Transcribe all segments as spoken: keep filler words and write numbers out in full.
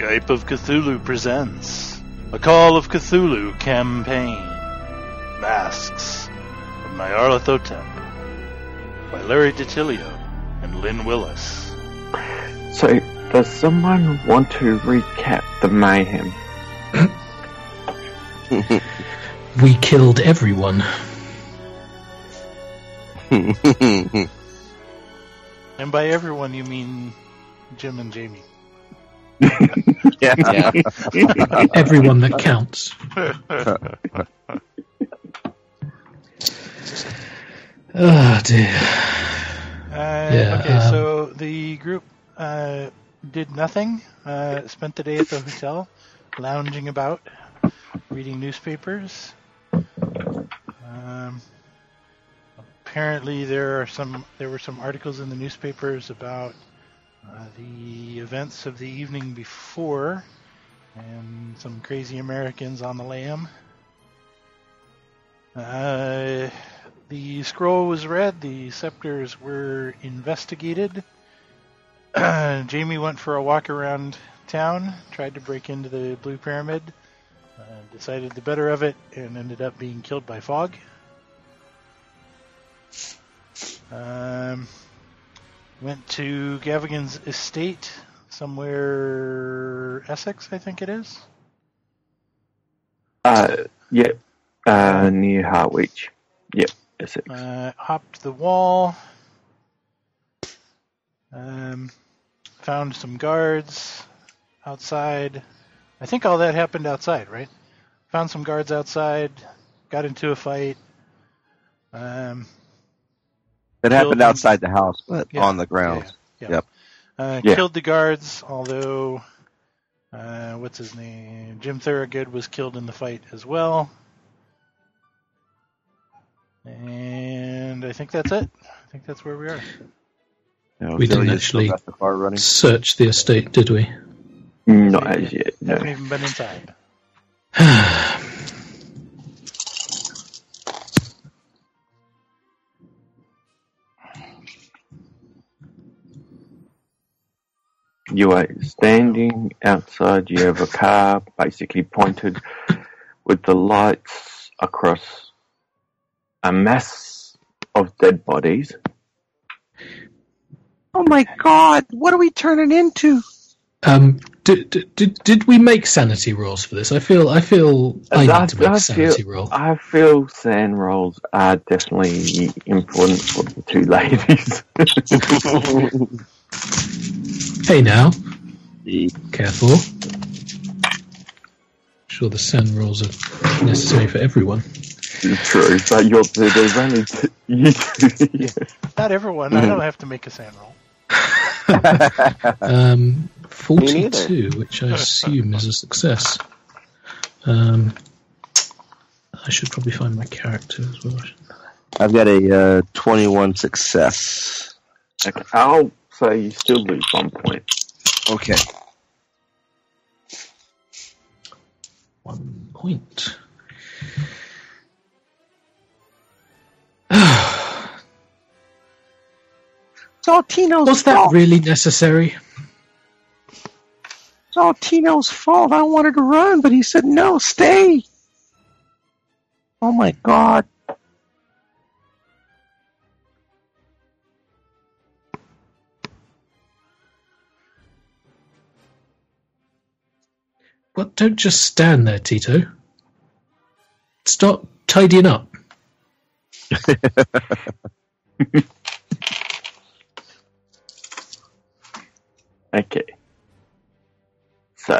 Skype of Cthulhu presents a Call of Cthulhu campaign. Masks of Nyarlathotep by Larry DiTilio and Lynn Willis. So, does someone want to recap the mayhem? We killed everyone. And by everyone, you mean Jim and Jamie. Yeah. yeah. Everyone that counts. Oh dear. Uh, Yeah, okay, um, so the group uh, did nothing. Uh, spent the day at the hotel, lounging about, reading newspapers. Um, apparently, there are some. There were some articles in the newspapers about uh, the events of the evening before, and some crazy Americans on the lam. Uh, the scroll was read. The scepters were investigated. Jamie went for a walk around town, tried to break into the Blue Pyramid, uh, decided the better of it, and ended up being killed by fog. Um, went to Gavigan's estate, somewhere Essex, I think it is. Uh, yep. Uh, near Harwich. Yep, Essex. Uh, hopped the wall. Um, found some guards outside. I think all that happened outside, right? Found some guards outside. Got into a fight. Um, It Killed happened them. outside the house, but Yeah. on the grounds. Yeah, yeah. Yep. Uh, Yeah. Killed the guards, although, uh, what's his name? Jim Thorogood was killed in the fight as well. And I think that's it. I think that's where we are. You know, We didn't Auxilia's still actually got the car running. search the estate, did we? Not as yet, no. Haven't even been inside. You are standing outside, you have a car basically pointed with the lights across a mass of dead bodies. Oh my god, what are we turning into? Um, did, did did we make sanity rolls for this? I feel I feel I need to make a sanity roll. I feel sand rolls are definitely important for the two ladies. Hey now, careful. Sure, the sand rolls are necessary for everyone. True, but you're there's only two, you two. Yeah. Not everyone. I don't have to make a sand roll. Um, forty-two, which I assume is a success. Um, I should probably find my character as well. I've got a uh, twenty-one success. Okay, I'll say you still lose one point. Okay. One point. It's all Tino's Was that fault. really necessary? It's all Tino's fault. I wanted to run, but he said, no, stay. Oh my god. Well, don't just stand there, Tito. Start tidying up. Okay. So,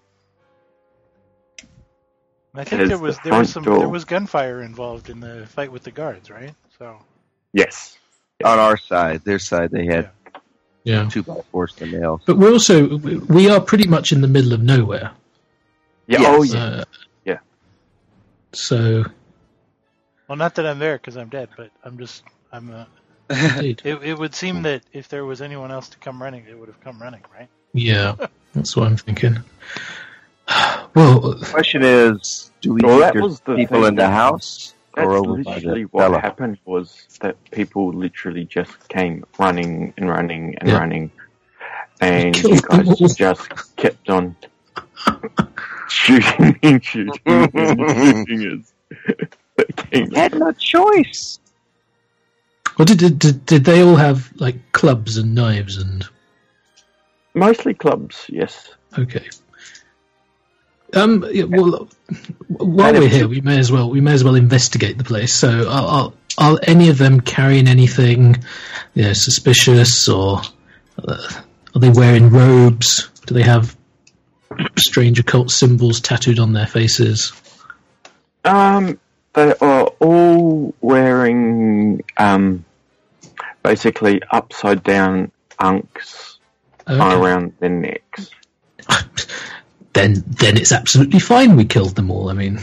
I think As there was the there was front some door- there was gunfire involved in the fight with the guards, right? So yes. On our side, their side, they had Yeah. two by fours to nails. But we're also, we are pretty much in the middle of nowhere. Yeah, Yes. oh yeah. Uh, Yeah. So, well, not that I'm there because I'm dead, but I'm just I'm. Uh, indeed. it it would seem that if there was anyone else to come running, they would have come running, right? Yeah, that's what I'm thinking. Well, The question is, do we Well, think that there's was the people thing. in the house That's or over by literally the what cellar? happened was that people literally just came running and running and Yeah. running, and Killed you them all. guys just kept on shooting and shooting and shooting as Had no choice. Well, did, did did did they all have like clubs and knives and? Mostly clubs, yes. Okay. Um. Yeah, well, while we're here, we may as well we may as well investigate the place. So, are, are, are any of them carrying anything, you know, suspicious, or uh, are they wearing robes? Do they have strange occult symbols tattooed on their faces? Um, they are all wearing um, basically upside down unks Okay. around their necks. Then, then it's absolutely fine. We killed them all. I mean,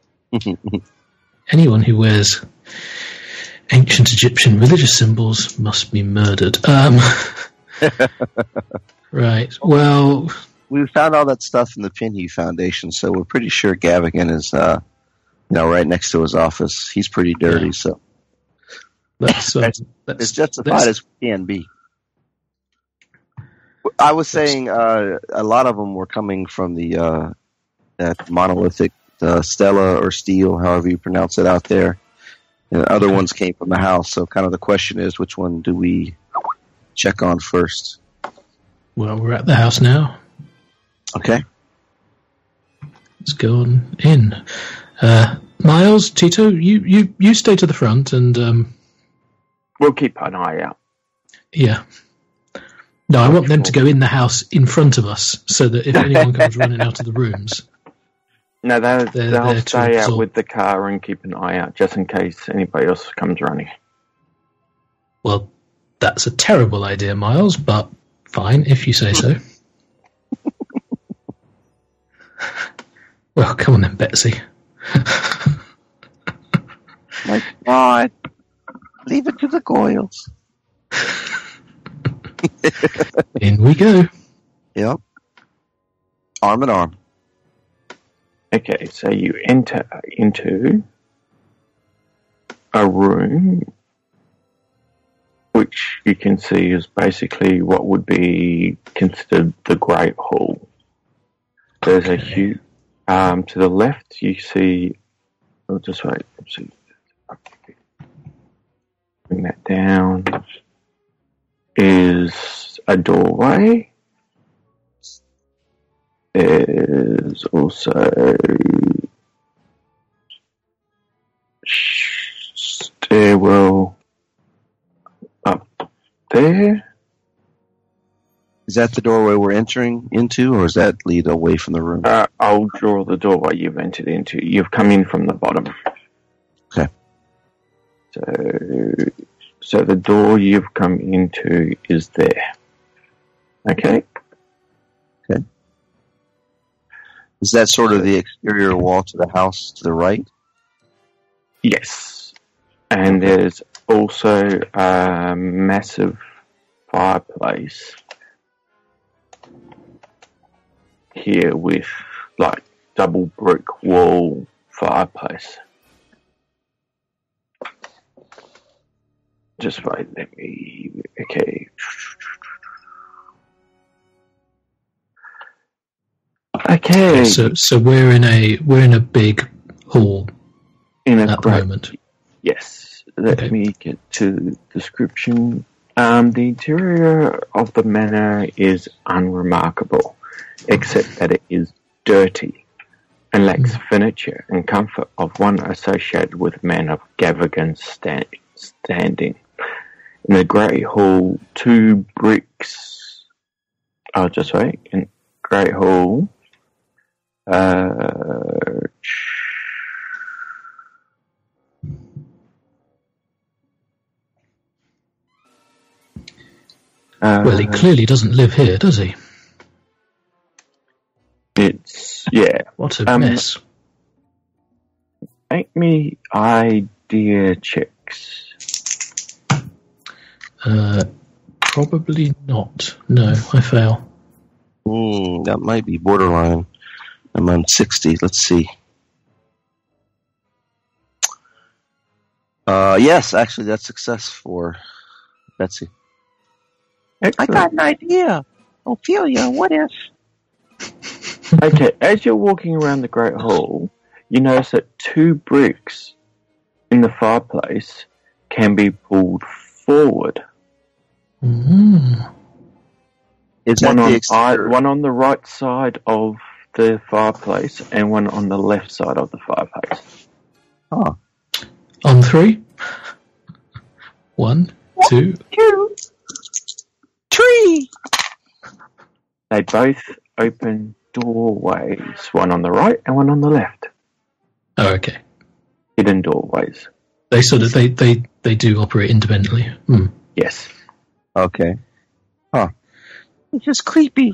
anyone who wears ancient Egyptian religious symbols must be murdered. Um, right. Well, We found all that stuff in the Pinhey Foundation, so we're pretty sure Gavigan is, uh, you know, right next to his office. He's pretty dirty, Yeah. so that's, uh, That's- that's it's justified that's- as we can be. I was saying uh, a lot of them were coming from the uh, that monolithic uh, stela or stele, however you pronounce it out there. And other Okay. ones came from the house. So kind of the question is, which one do we check on first? Well, we're at the house now. Okay. Let's go on in. Uh, Miles, Tito, you, you, you stay to the front and, um, We'll keep an eye out. yeah. No, I want them to go in the house in front of us so that if anyone comes running out of the rooms. No, they'll, They're they'll there to stay out absorb. with the car and keep an eye out just in case anybody else comes running. Well, that's a terrible idea, Miles, but fine if you say so. Well, come on then, Betsy. My God. Leave it to the Goyles. In we go. Yep. Arm in arm. Okay, so you enter into a room which you can see is basically what would be considered the Great Hall. There's a Okay. huge, um, to the left you see, oh, just wait, let's see, bring that down, is a doorway. There's also stairwell up there. Is that the doorway we're entering into, or does that lead away from the room? Uh, I'll draw the doorway you've entered into. You've come in from the bottom. Okay. So, so the door you've come into is there. Okay. Is that sort of the exterior wall to the house to the right? Yes. And there's also a massive fireplace here with like double brick wall fireplace. Just wait, let me, okay. Okay. So, so we're in a we're in a big hall In a at the great, moment. yes. Let Okay. me get to the description. Um, the interior of the manor is unremarkable, except that it is dirty and lacks furniture and comfort of one associated with men of Gavigan's stand, standing. In the Great Hall, two bricks. Oh, just wait. In Great Hall, uh, uh, Well, he clearly doesn't live here, does he? it's, yeah. What a Um, mess. Make me idea checks. Uh, probably not. No, I fail. Hmm, that might be borderline. I'm on sixty. Let's see. Uh, yes, actually, that's success for Betsy. I got an idea. Ophelia, what if Okay, as you're walking around the Great Hall, you notice that two bricks in the fireplace can be pulled forward. Mm. Is that One the on, I, exterior? one on the right side of the fireplace and one on the left side of the fireplace. Oh, On three. One, two. Two, three. They both open doorways, one on the right and one on the left. Oh, okay. Hidden doorways. They sort of they they, they do operate independently. Hmm. Yes. okay. It's just creepy.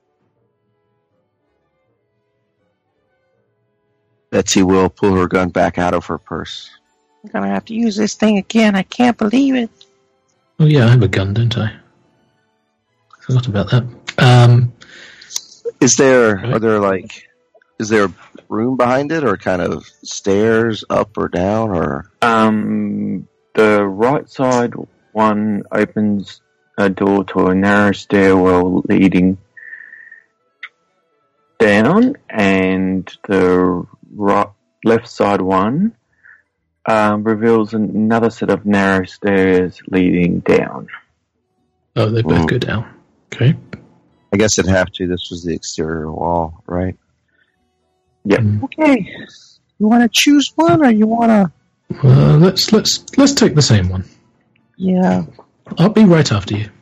Betsy will pull her gun back out of her purse. I'm gonna have to use this thing again. I can't believe it. Oh yeah, I have a gun, don't I? Forgot about that. Um, Is there, Right. are there like, is there a room behind it or kind of stairs up or down or? Um, the right side one opens a door to a narrow stairwell leading down, and the right, left side one um, reveals another set of narrow stairs leading down. oh, they both Mm. go down. Okay. I guess it'd have to. This was the exterior wall, right? Mm. Okay. You want to choose one, or you want to? Uh, let's let's let's take the same one. Yeah. I'll be right after you.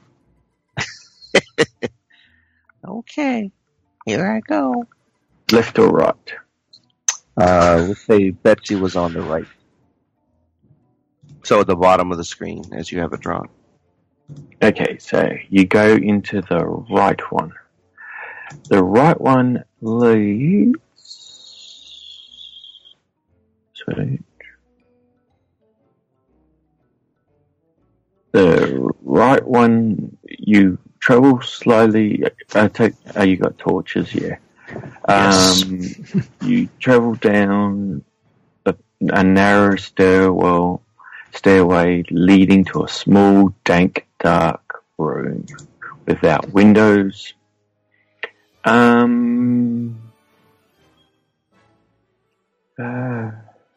Okay. Here I go. Left or right? Uh, let's say Betsy was on the right. So at the bottom of the screen, as you have it drawn. Okay, so you go into the right one. The right one leads. Sorry. The right one, you travel slowly. Uh, take, uh, you got torches, yeah. Yes. Um, you travel down a, a narrow stairwell, stairway leading to a small, dank, dark room without windows. Um. Uh,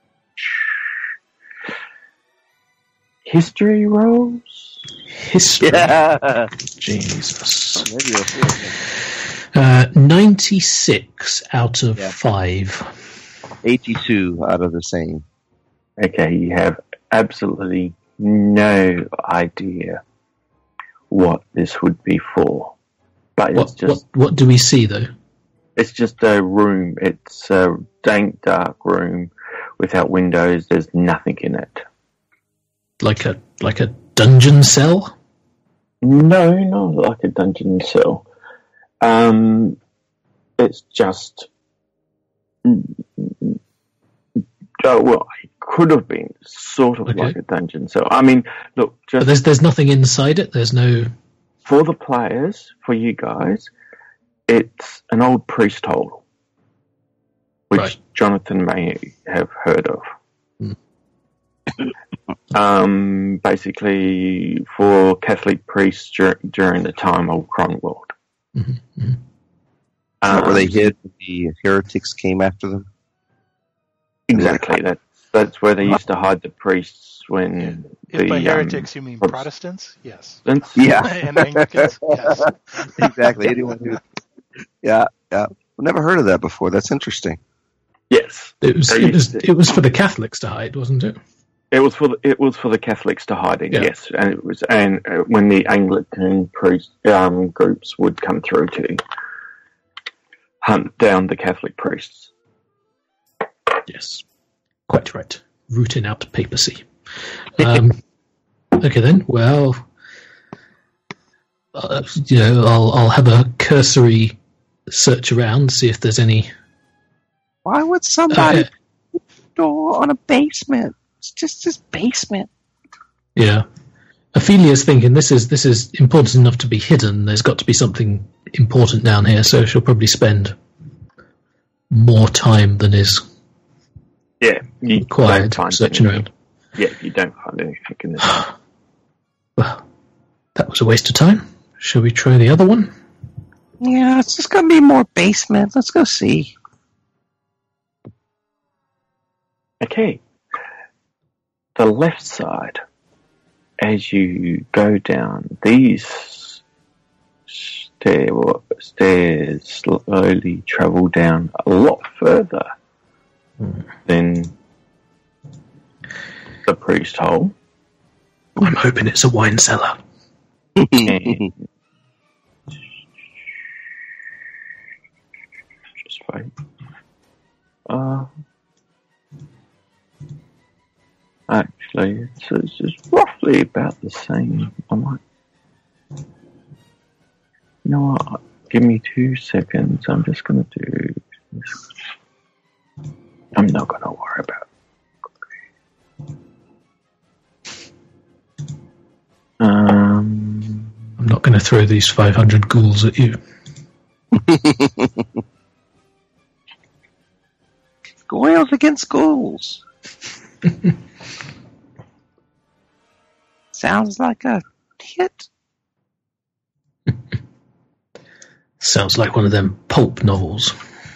history rolls. History. Yeah. Jesus. Maybe a few. Uh, ninety-six out of Yeah. five. eighty-two out of the same. Okay, you have absolutely no idea what this would be for, but it's What, just what what do we see though? it's just a room. It's a dank, dark room without windows. There's nothing in it. Like a like a dungeon cell? No, not like a dungeon cell. Um, it's just. Oh, well, it could have been sort of Okay. like a dungeon cell. I mean, look, But just there's there's nothing inside it. There's no. for the players, for you guys, it's an old priest hole, which Right. Jonathan may have heard of. Hmm. um, basically, for Catholic priests dur- during the time of Cromwell. Mhm, mhm. Is that where they Um, hid when the heretics came after them? Exactly. That that's where they used to hide the priests when If the by um, heretics you mean Protest- Protestants, yes. Protestants- Yeah. And Anglicans, yes. Exactly. Anyone who. Yeah, yeah. I've never heard of that before. That's interesting. Yes, It was They it was used it was for the Catholics to hide, wasn't it? it was for the, it was for the Catholics to hide in. Yeah. Yes, and it was and uh, when the Anglican priest um, groups would come through to hunt down the Catholic priests. Yes, quite right. Rooting out papacy. Um, okay then. Well, uh, you know, I'll I'll have a cursory search around, see if there's any. Why would somebody Uh, put a door on a basement? It's just this basement. yeah, Ophelia's thinking this is this is important enough to be hidden. There's got to be something important down here, so she'll probably spend more time than is Yeah, you required don't find searching anything. around. Yeah, you don't find anything in this. Well, that was a waste of time. Shall we try the other one? Yeah, it's just gonna be more basement. Let's go see. Okay. The left side, as you go down these stair, stairs, slowly travel down a lot further Hmm. than the priest hole. I'm hoping it's a wine cellar. And just wait. Uh, actually, it's, it's just roughly about the same. I might. You know what? Give me two seconds. I'm just gonna do this. I'm not gonna worry about it. Um. I'm not going to throw these five hundred ghouls at you. Goyles against ghouls. Sounds like a hit. Sounds like one of them pulp novels.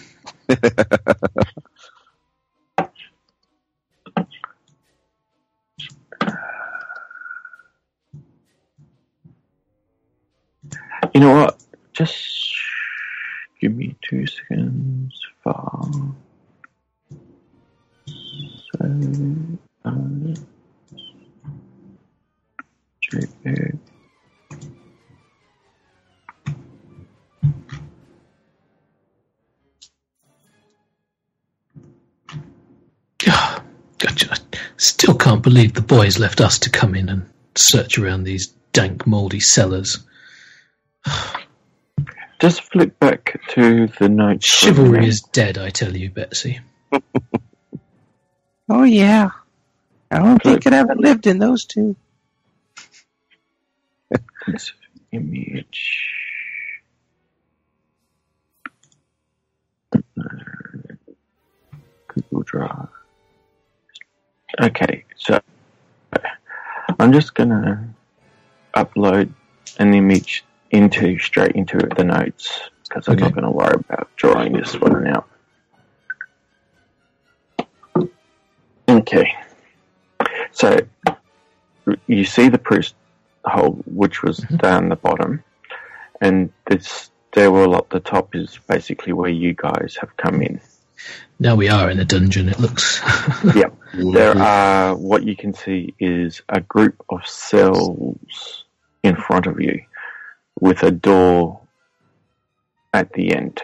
You know what? Just give me two seconds. For so, um, J P G. God, God, I still can't believe the boys left us to come in and search around these dank, mouldy cellars. Just flip back to the notes. for a Chivalry minute. is dead, I tell you, Betsy. Oh yeah. I don't Good. think it ever lived in those two. This image. Google Drive. Okay, so I'm just gonna upload an image into straight into the notes because I'm Okay. not gonna worry about drawing this one out. Okay, so you see the priest hole, which was Mhm. down the bottom, and this stairwell up the top is basically where you guys have come in. Now we are in a dungeon, it looks. Yep. There are, what you can see is a group of cells in front of you with a door at the end.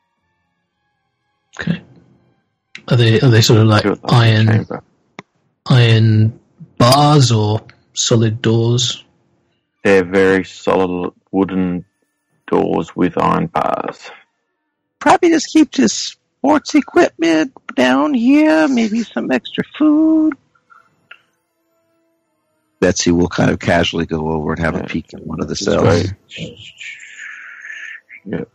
Okay. Are they are they sort of like To a iron chamber. iron bars or solid doors? They're very solid wooden doors with iron bars. Probably just keep his sports equipment down here, maybe some extra food. Betsy will kind of casually go over and have Yeah. a peek at one of the Just cells. wait. Yep.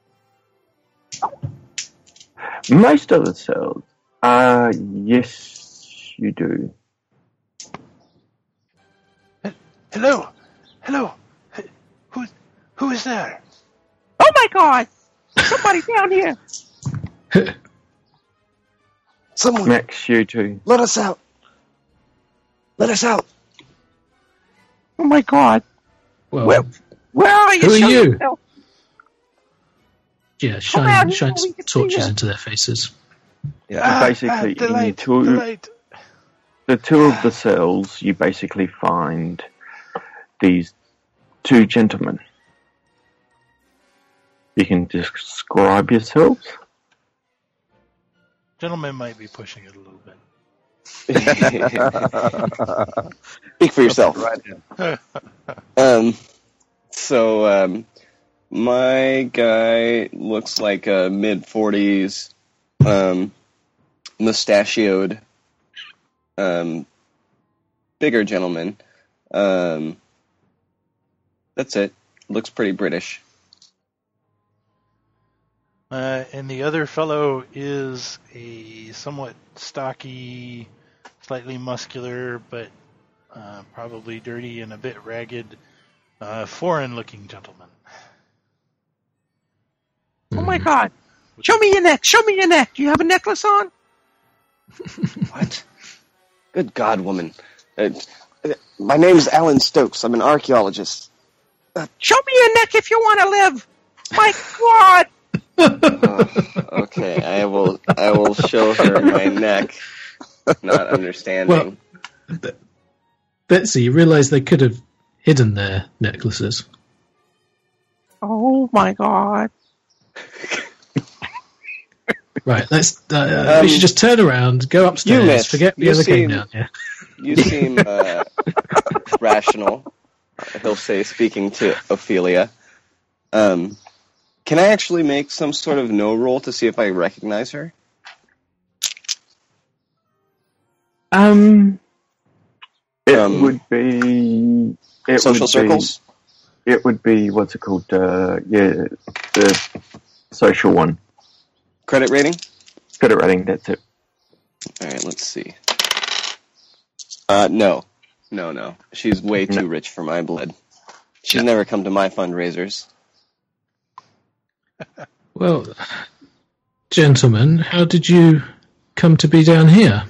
Most of the cells, uh, yes, you do. Hello, hello. H- Who, who is there? Oh my god! Somebody down here! Someone, Max, you too. let us out. Let us out. Oh my god! Well, Where, where are you? Who are Show you? yourself. yeah, out shine here shine so we can see torches you. into their faces. Yeah. Ah, basically, ah, the in light, two- the light. The two of the cells, you basically find these two gentlemen. You can describe yourselves. Gentleman might be pushing it a little bit. Speak for yourself. Right. Um, so, um, my guy looks like a mid forties, um, mustachioed, um, bigger gentleman. Um, that's it. Looks pretty British. Uh, and the other fellow is a somewhat stocky, slightly muscular, but uh, probably dirty and a bit ragged, uh, foreign-looking gentleman. my God. Show me your neck. Show me your neck. Do you have a necklace on? What? Good God, woman. Uh, my name's Alan Stokes. I'm an archaeologist. Uh, show me your neck if you want to live. My God. uh, okay, I will. I will show her my neck. Not understanding. Well, Betsy, you realise they could have hidden their necklaces. Oh my God. Right, let's. Uh, Um, we should just turn around, go upstairs, you miss. forget the You other seem- game down here. You seem uh, rational. He'll say, speaking to Ophelia. Um, can I actually make some sort of no roll to see if I recognize her? Um, it Um, would be it Social would circles? Be, it would be what's it called? Uh, yeah, the social one. Credit rating? Credit rating. That's it. All right, let's see. Uh, no. No, no. She's way too No. rich for my blood. She's never come to my fundraisers. Well, gentlemen, how did you come to be down here?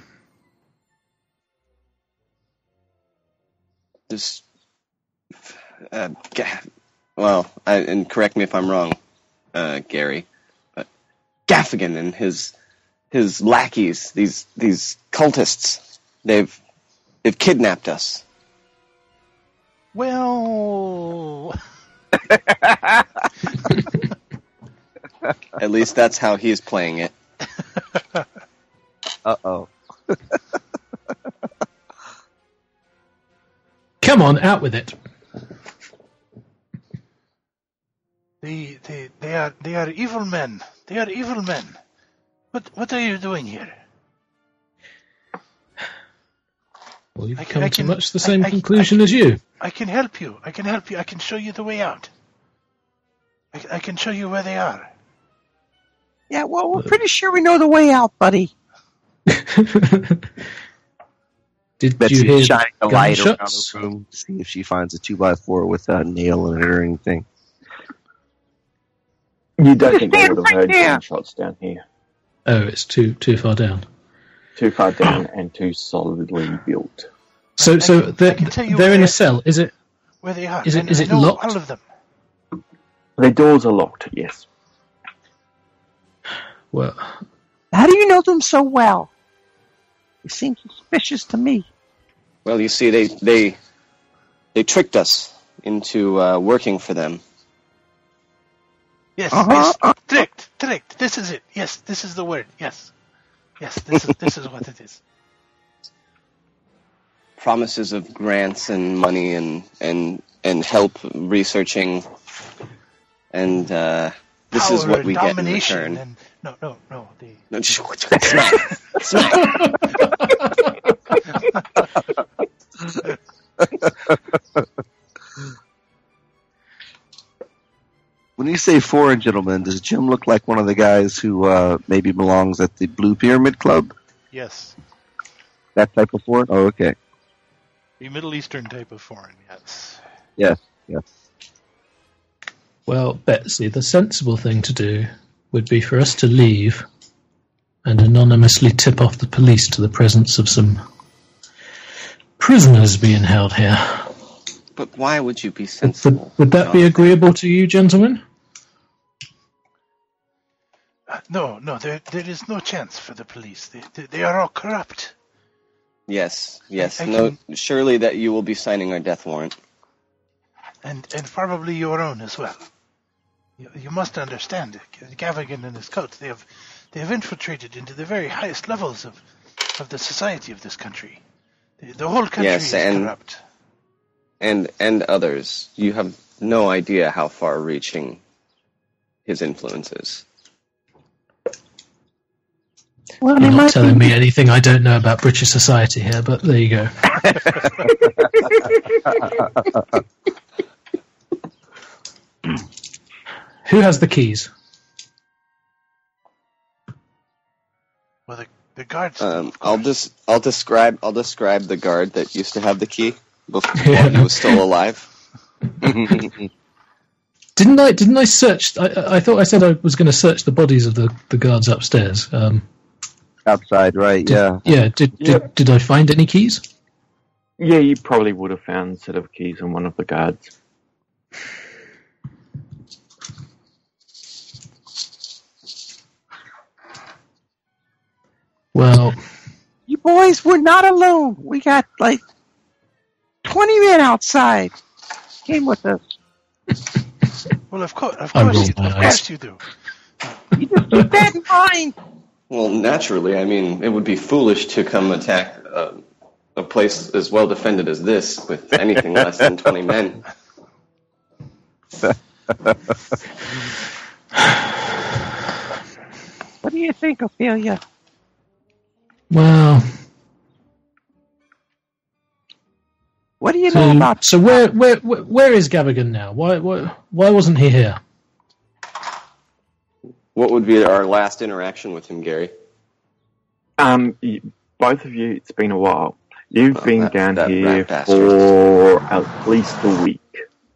Just, uh, ga- well, I, and correct me if I'm wrong, uh, Gary, but Gaffigan and his his lackeys, these these cultists, they've they've kidnapped us. Well, At least that's how he's playing it. Uh-oh. Come on, out with it. they, they, they are, they are evil men. They are evil men. What, what are you doing here? Well, you've I can- come I to can- much the I- same I- conclusion I- as you. I can help you. I can help you. I can show you the way out. I, I can show you where they are. Yeah, well, we're pretty sure we know the way out, buddy. Did Betsy you hear shining a light around gunshots? the room, see if she finds a two by four with a nail in it or anything. You don't think they Stand would have right heard there. gunshots down here? Oh, it's too too far down. Too far down and too solidly built. So, I so can- I they're, can tell you they're in where- a cell. Is it? Where they are. Is it- And is I it know locked? all of them. The doors are locked. Yes. Well, How do you know them so well? They seem suspicious to me. Well, you see, they they they tricked us into uh, working for them. Yes, Uh-huh. yes. Tricked, tricked. This is it. Yes, this is the word. Yes. Yes, this is this is what it is. Promises of grants and money and and and help researching, and uh, this is Power what and we get in domination return. And, no, no, no. The, No, just smack, smack. When you say foreign gentleman, does Jim look like one of the guys who uh, maybe belongs at the Blue Pyramid Club? yes. That type of foreign? Oh, okay. The Middle Eastern type of foreign, yes. Yes, yes. well, Betsy, the sensible thing to do would be for us to leave and anonymously tip off the police to the presence of some prisoners being held here. But why would you be Would, sensible? would that be Jonathan? agreeable to you, gentlemen? Uh, no, no, there there is no chance for the police. They they, they are all corrupt. Yes, yes. I No, surely that you will be signing our death warrant. And and probably your own as well. You, you must understand, Gavigan and his cult, they have they have infiltrated into the very highest levels of, of the society of this country. The, the whole country Yes, is and- corrupt. And and others. You have no idea how far-reaching his influence is. Well, You're they not might telling be, me anything I don't know about British society here, but there you go. Who has the keys? Well, the, the guards. Um, of I'll course. just I'll describe I'll describe the guard that used to have the key before Yeah. he was still alive. Didn't I? Didn't I search? I, I thought I said I was going to search the bodies of the, the guards upstairs. Um, Outside, right? did, yeah. Yeah. Did, Yeah. did did I find any keys? Yeah, you probably would have found a set of keys on one of the guards. Well, You boys were not alone. We got like twenty men outside. Came with us. Well, of course, of I course, rolled you, my of eyes. course you do. You just keep that in mind. Well, naturally, I mean, it would be foolish to come attack uh, a place as well defended as this with anything less than twenty men. What do you think, Ophelia? well. What do you know So, about? so where, where where where is Gavigan now? Why why why wasn't he here? What would be our last interaction with him, Gary? Um, you, both of you, it's been a while. You've Oh, been that- down that here rat bastard. for at least a week.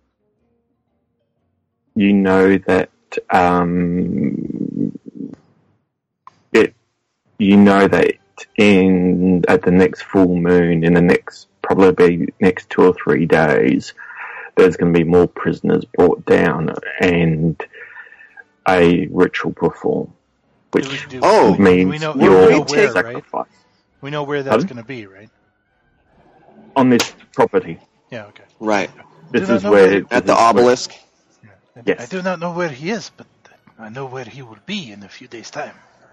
You know that um, it. You know that in at the next full moon, in the next probably next two or three days, there's going to be more prisoners brought down and a ritual performed, which Do we- do- Oh, we- means we know, we your know where, right? sacrifice We know where that's Pardon? going to be, right? on this property. Yeah, okay. Right. This Do not is know where where- At the this is where- obelisk? Yeah. I, Yes. I do not know where he is, but I know where he will be in a few days' time.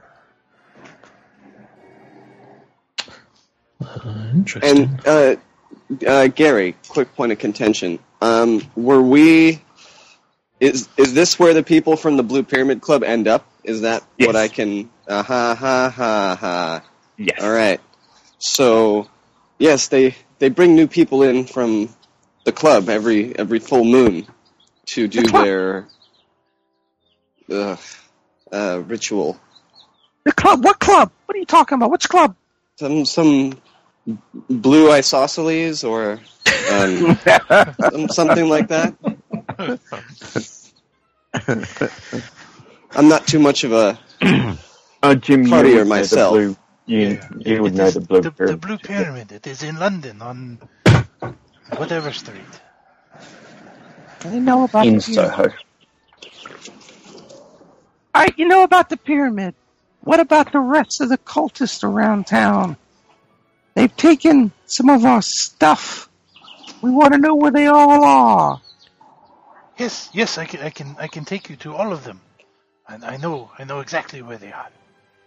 Uh, interesting. And, uh, uh, Gary, quick point of contention. Um, were we... Is is this where the people from the Blue Pyramid Club end up? Is that Yes. what I can... Uh, ha, ha, ha, ha. Yes. All right. So, yes, they, they bring new people in from the club every every full moon to do The club? their uh, uh, ritual. The club? What club? What are you talking about? Which club? Some some blue isosceles or um, some, something like that. I'm not too much of a Oh, Jim, you Partier would know the myself. blue. You, Yeah. you would It know is the blue. The, the pyramid. Blue Pyramid. It is in London on whatever street. I know about in the pyramid. Soho. All right, you know about the pyramid. What about the rest of the cultists around town? They've taken some of our stuff. We want to know where they all are. Yes, yes, I can, I can, I can take you to all of them. And I know, I know exactly where they are.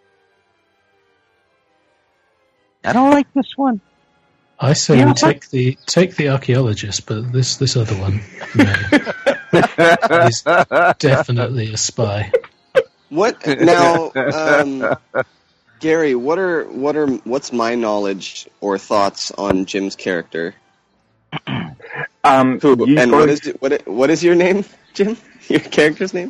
I don't like this one. I say Yeah, we but- take the take the archaeologist, but this this other one, no, he's definitely a spy. what now, um, Gary? What are what are what's my knowledge or thoughts on Jim's character? Um, Who, you and both- what is what what is your name, Jim? Your character's name?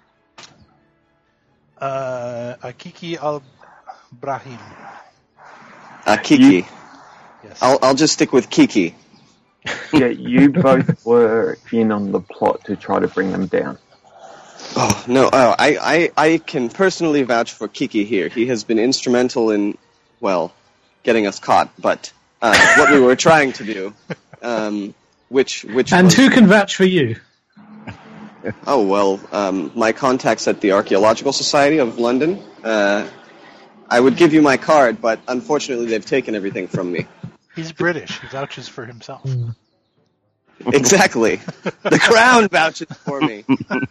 Uh, Akiki al-Brahim. Uh, Kiki. Yes. I'll I'll just stick with Kiki. yeah, you both were in on the plot to try to bring them down. Oh no! Oh, I, I I can personally vouch for Kiki here. He has been instrumental in, well, getting us caught. But uh, what we were trying to do, um, which which And was, who can vouch for you? oh well, um, my contacts at the Archaeological Society of London. Uh, I would give you my card, but unfortunately they've taken everything from me. He's British. He vouches for himself. Exactly. The crown vouches for me.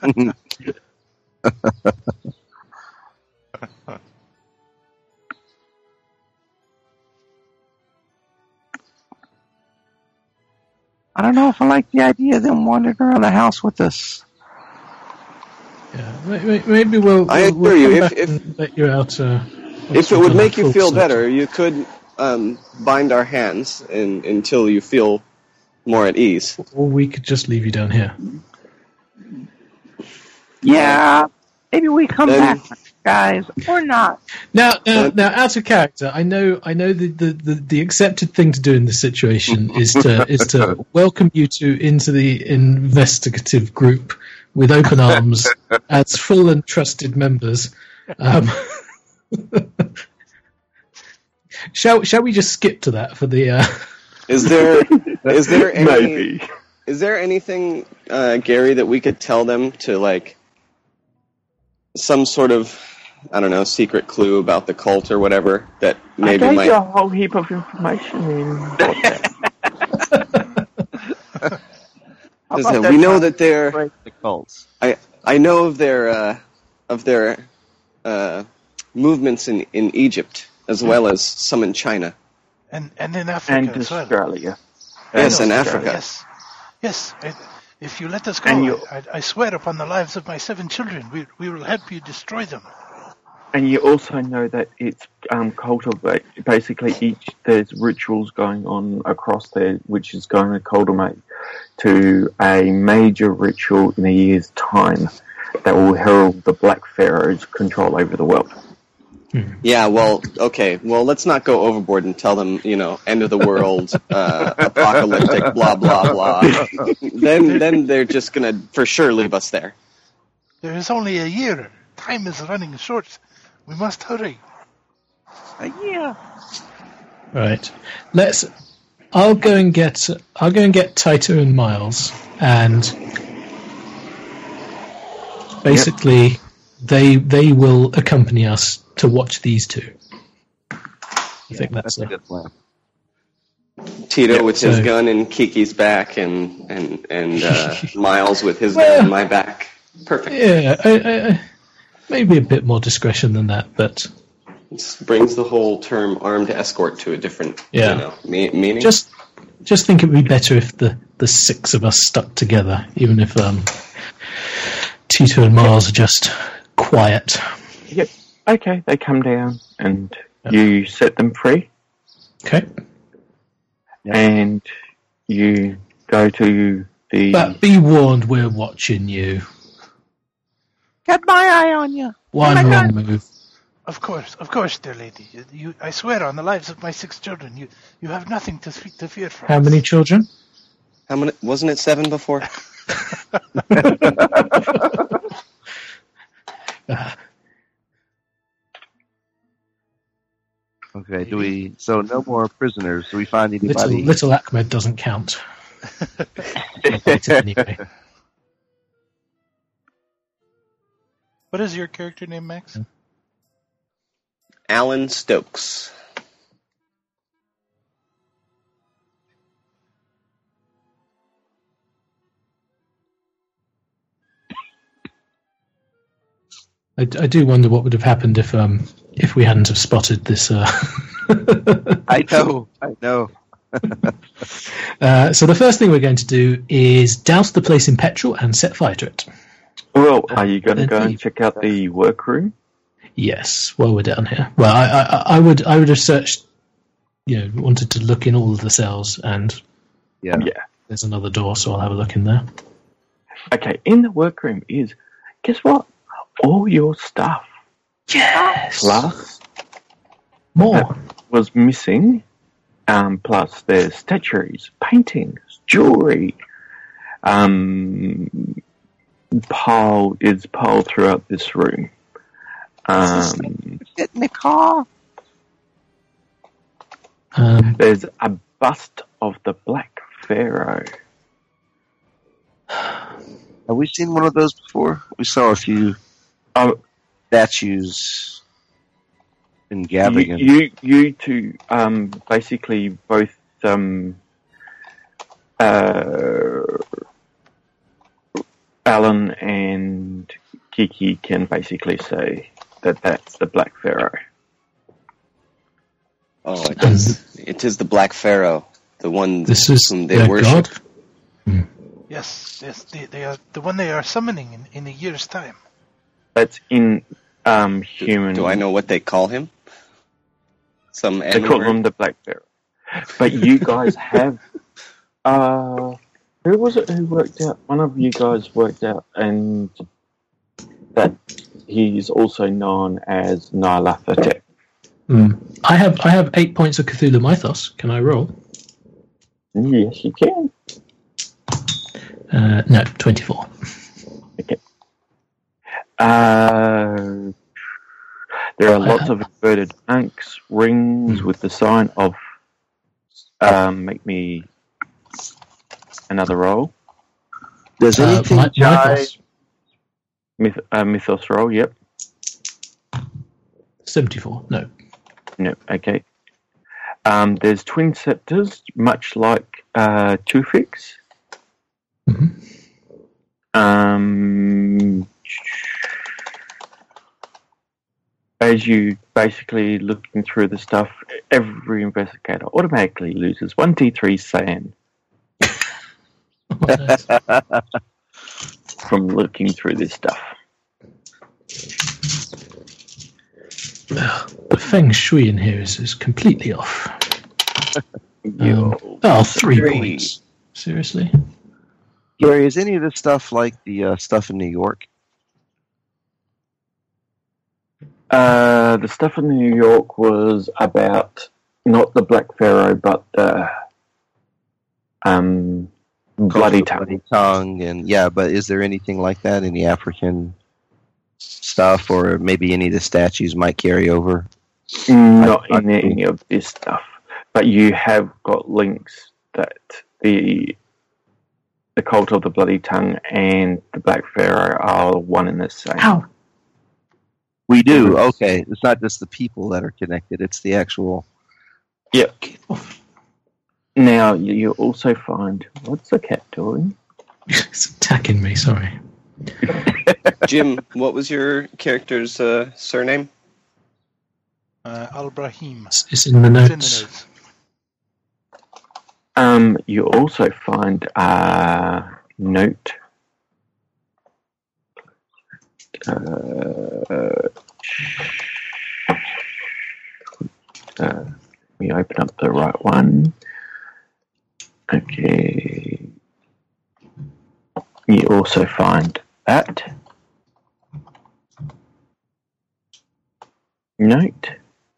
I don't know if I like the idea of them wandering around the house with us. Yeah, may- may- maybe we'll. I we'll, we'll assure you, come if- back if- and let you out. Uh, once If it we've would done make a you full feel search. better, you could um, bind our hands in, until you feel more at ease. or we could just leave you down here. Yeah, maybe we come Then- back, guys, or not. Now, now, Uh, now, out of character, I know, I know the, the, the, the accepted thing to do in this situation is to is to welcome you two into the investigative group with open arms as full and trusted members. Um, shall shall we just skip to that for the? Uh... Is there is there any Maybe. is there anything, uh, Gary, that we could tell them to like some sort of, I don't know, secret clue about the cult or whatever that maybe I gave might. you a whole heap of information in WhatsApp. Listen, we know that they're. Break the cults. I I know of their uh, of their uh, movements in, in Egypt as well as some in China. And and in Africa and as well. Australia. Yes, in Australia. Africa. Yes, yes. I, if you let us go, And you- I, I swear upon the lives of my seven children, we we will help you destroy them. And you also know that it's um, cultivate. Basically, each there's rituals going on across there, which is going to cultivate to a major ritual in a year's time that will herald the Black Pharaoh's control over the world. Yeah, well, okay. Well, let's not go overboard and tell them, you know, end of the world, uh, apocalyptic, blah blah blah. then, then they're just gonna for sure leave us there. There is only a year. Time is running short. We must hurry. Uh, yeah. Right. Let's. I'll go and get. I'll go and get Taito and Miles, and basically, they they will accompany us to watch these two. I think that's, That's a a, good plan. Tito Yeah, with his so- gun in Kiki's back, and and and uh, Miles with his Well- gun in my back. Perfect. yeah. I, I, I, maybe a bit more discretion than that, but This brings the whole term armed escort to a different, Yeah. you know, me- meaning. just just think it would be better if the, the six of us stuck together, even if um, Tito and Miles are just quiet. Yep. Okay, they come down and you set them free, Okay. and you go to the. But be warned, we're watching you. Got my eye on you. One Oh my wrong God. move. Of course, of course, dear lady. You, you, I swear on the lives of my six children, you, you have nothing to, fe- to fear from How us. many children? How many? Wasn't it seven before? Okay, do we? So no more prisoners. Do we find Little, anybody? little Ahmed doesn't count. Anyway. What is your character name, Max? Alan Stokes. I, I do wonder what would have happened if um if we hadn't have spotted this. Uh... I know. I know. uh, so the first thing we're going to do is douse the place in petrol and set fire to it. Well, are you going to Then go and leave. check out the workroom? Yes, while we're down here. Well, I, I, I would I would have searched, you know, wanted to look in all of the cells, and Yeah. Yeah. there's another door, so I'll have a look in there. Okay, in the workroom is, guess what? All your stuff Yes, plus more. was missing. Um, plus there's statuaries, paintings, jewelry. Um, piled is piled throughout this room. Um, Get in the car. Um, there's a bust of the Black Pharaoh. Have we seen one of those before? We saw a few Oh, statues in you, Gavigan. you, you two, um, basically both, um, uh, Alan and Kiki can basically say that that's the Black Pharaoh. Oh, it is. It is the Black Pharaoh, the one this is whom they their worship. god. Yes, yes, they, they are the one they are summoning in, in a year's time. That's in, um, Do, human. do I know what they call him? Some They call animal. him the Black Pharaoh. But you guys have, uh, who was it who worked out? One of you guys worked out, and that he's also known as Nyarlathotep. Mm. I have I have eight points of Cthulhu Mythos. Can I roll? Yes, you can. Uh, no, twenty-four. Uh, there are lots of inverted anks, rings with the sign of. Um, make me another roll. Does Uh, anything my, jive? Mythos, Myth, uh, mythos roll. Yep. seventy-four. No. No. Okay. Um, there's twin scepters, much like uh, Tufix. hmm Um, as you basically looking through the stuff, every investigator automatically loses one T three sand from looking through this stuff. The feng shui in here is, is completely off. You, Um, oh, three, Three. points. Seriously? Gary, is any of this stuff like the uh, stuff in New York? uh, the stuff in New York was about not the Black Pharaoh, but the um, bloody tongue. Bloody tongue, and yeah, but is there anything like that in the African stuff, or maybe any of the statues might carry over? Not in any of this stuff, but you have got links that the the cult of the bloody tongue and the Black Pharaoh are one and the same. Ow. We do. Okay, it's not just the people that are connected; it's the actual. Yep. Get off. Now you you also find what's the cat doing? It's attacking me, sorry. Jim, what was your character's uh, surname? Uh, Al-Brahim. It's, it's in the It's in the notes. notes. Um, you also find a note. Uh, uh, let me open up the right one. Okay. You also find that note.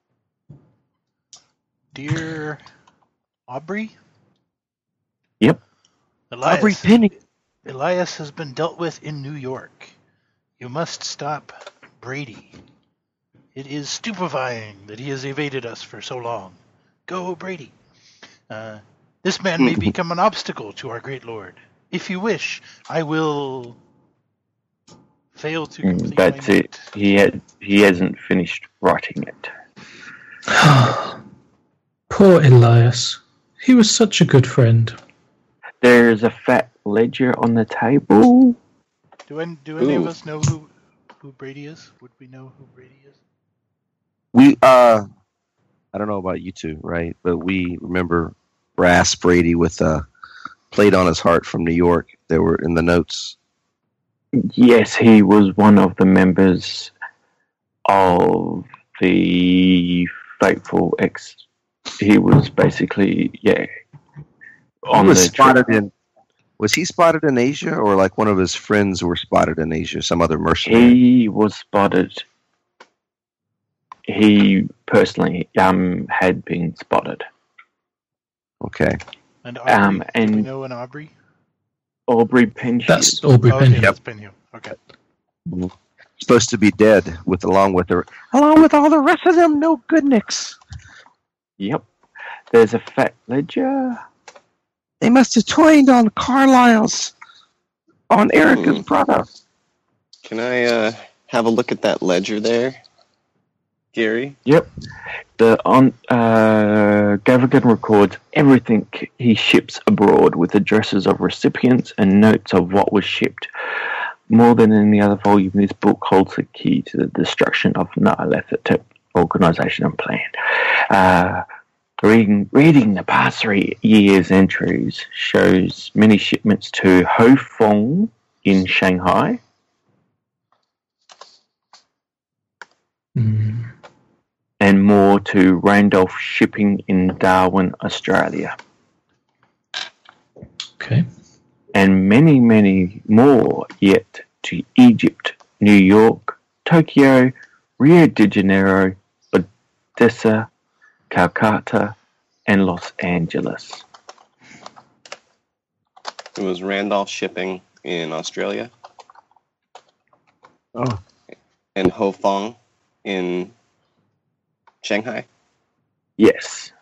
Dear Aubrey? Yep. Elias, Aubrey Penny. Elias has been dealt with in New York. You must stop Brady. It is stupefying that he has evaded us for so long. Go, Brady. Uh, this man may become an obstacle to our great lord. If you wish, I will fail to complete That's my it. He had, he hasn't finished writing it. Poor Elias. He was such a good friend. There's a fat ledger on the table. Do, any, do any of Ooh. us know who, who Brady is? Would we know who Brady is? We uh, I don't know about you two, right? But we remember Brass Brady with a plate on his heart from New York. They were in the notes. Yes, he was one of the members of the Fateful X. He was basically, yeah, on He was the spotted trip. in. Was he spotted in Asia, or like one of his friends were spotted in Asia? Some other mercenary. He was spotted. He personally um had been spotted. Okay. And Aubrey? Um, do we and know an Aubrey? Aubrey Penshie. That's Aubrey Oh, okay, Penny. that's Penhue. Okay. Supposed to be dead with along with her. Along with all the rest of them, no goodnicks. Yep. There's a fat ledger. They must have twined on Carlisle's, on Erica's Hmm. brother. Can I uh, have a look at that ledger there, Gary? Yep. The on uh, Gavigan records everything he ships abroad with addresses of recipients and notes of what was shipped. More than any other volume, this book holds the key to the destruction of Nyarlathotep organization and plan. Uh, reading, reading the past three years' entries shows many shipments to Ho Fong in Shanghai, Mm. and more to Randolph Shipping in Darwin, Australia. Okay. And many, many more yet to Egypt, New York, Tokyo, Rio de Janeiro, Odessa, Calcutta, and Los Angeles. It was Randolph Shipping in Australia. Oh, and Hofong in Shanghai. Yes.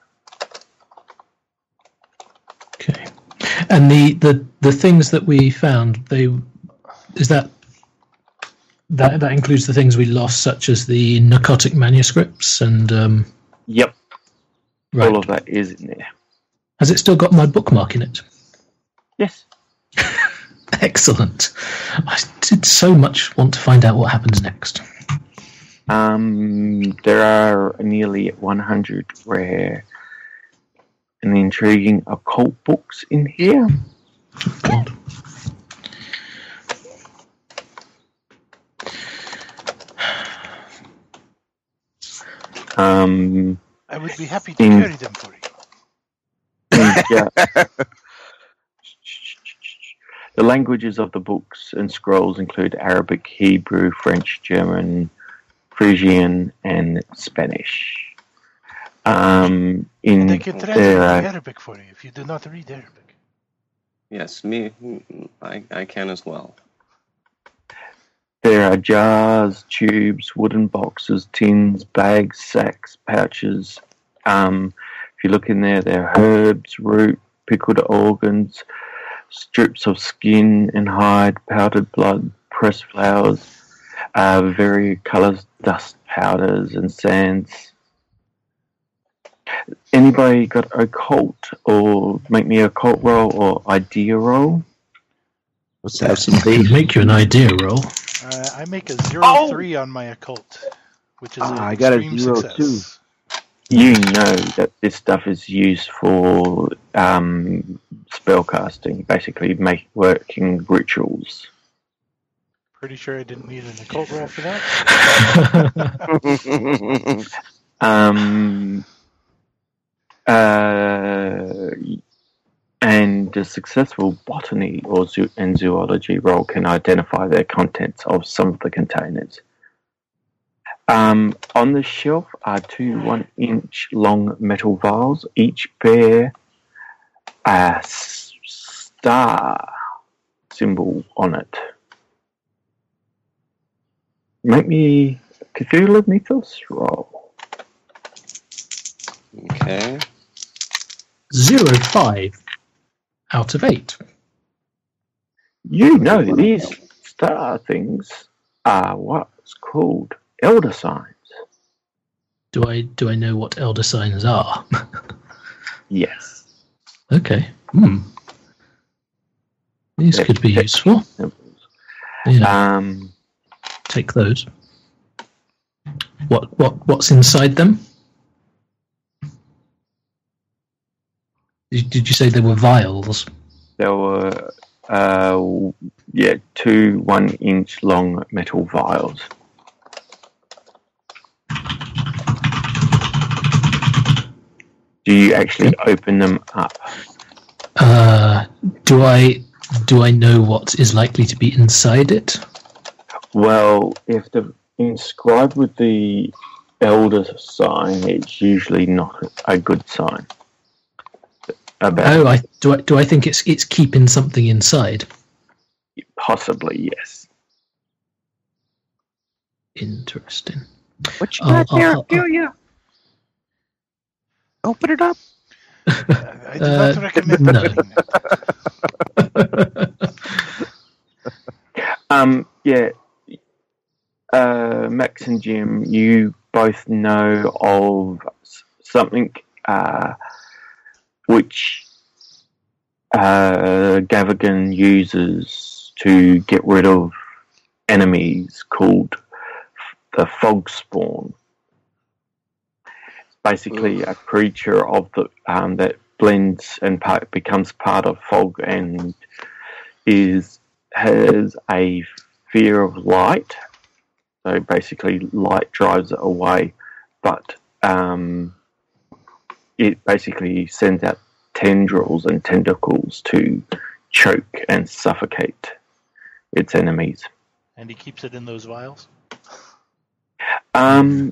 Okay. And the, the, the things that we found, they is that that that includes the things we lost, such as the narcotic manuscripts and um, Yep. right. All of that is in there. Has it still got my bookmark in it? Yes. Excellent. I did so much want to find out what happens next. Um, there are nearly one hundred rare and intriguing occult books in here. God. Um, I would be happy to Mm. carry them for you. yeah. The languages of the books and scrolls include Arabic, Hebrew, French, German, Frisian, and Spanish. Um, in They can translate there the are, Arabic for you if you do not read Arabic. Yes, me, I, I can as well. there are jars, tubes, wooden boxes, tins, bags, sacks, pouches. Um, if you look in there, there are herbs, root, pickled organs, strips of skin and hide, powdered blood, pressed flowers, uh, various colours, dust powders and sands. Anybody got occult or make me a occult roll or idea roll? Let's have some Can beef. make you an idea roll. Uh, I make a zero Oh! three on my occult, which is Ah, an I got a extreme zero success. You know that this stuff is used for um, spellcasting, basically make working rituals. Pretty sure I didn't need an occult roll for that. Um, uh, and a successful botany or zoo and zoology roll can identify the contents of some of the containers. Um, on the shelf are two one-inch long metal vials, each bear a s- star symbol on it. Make me a Cthulhu Mythos roll. Okay. Zero five out of eight. You know these star things are what's called elder signs. Do I do I know what elder signs are? Yes. Okay. Hmm. These They're could be protection useful. symbols. Yeah, Um, take those. What what what's inside them? Did did you say they were vials? there were, uh, yeah, two one-inch long metal vials. Do you actually open them up? Uh, do I do I know what is likely to be inside it? Well, if they're inscribed with the elder sign, it's usually not a good sign. About Oh, I do. I do I think it's it's keeping something inside. possibly, yes. Interesting. What you Oh, got oh, there, oh, oh. Ophelia? Open it up. Uh, I do Uh, not recommend no. opening that. Um, yeah. Uh, Max and Jim, you both know of s- something uh, which uh, Gavigan uses to get rid of enemies called the Fog Spawn. Basically, a creature of the um, that blends and part, becomes part of fog and is has a fear of light. So basically, light drives it away, but um, it basically sends out tendrils and tentacles to choke and suffocate its enemies. And he keeps it in those vials. Um,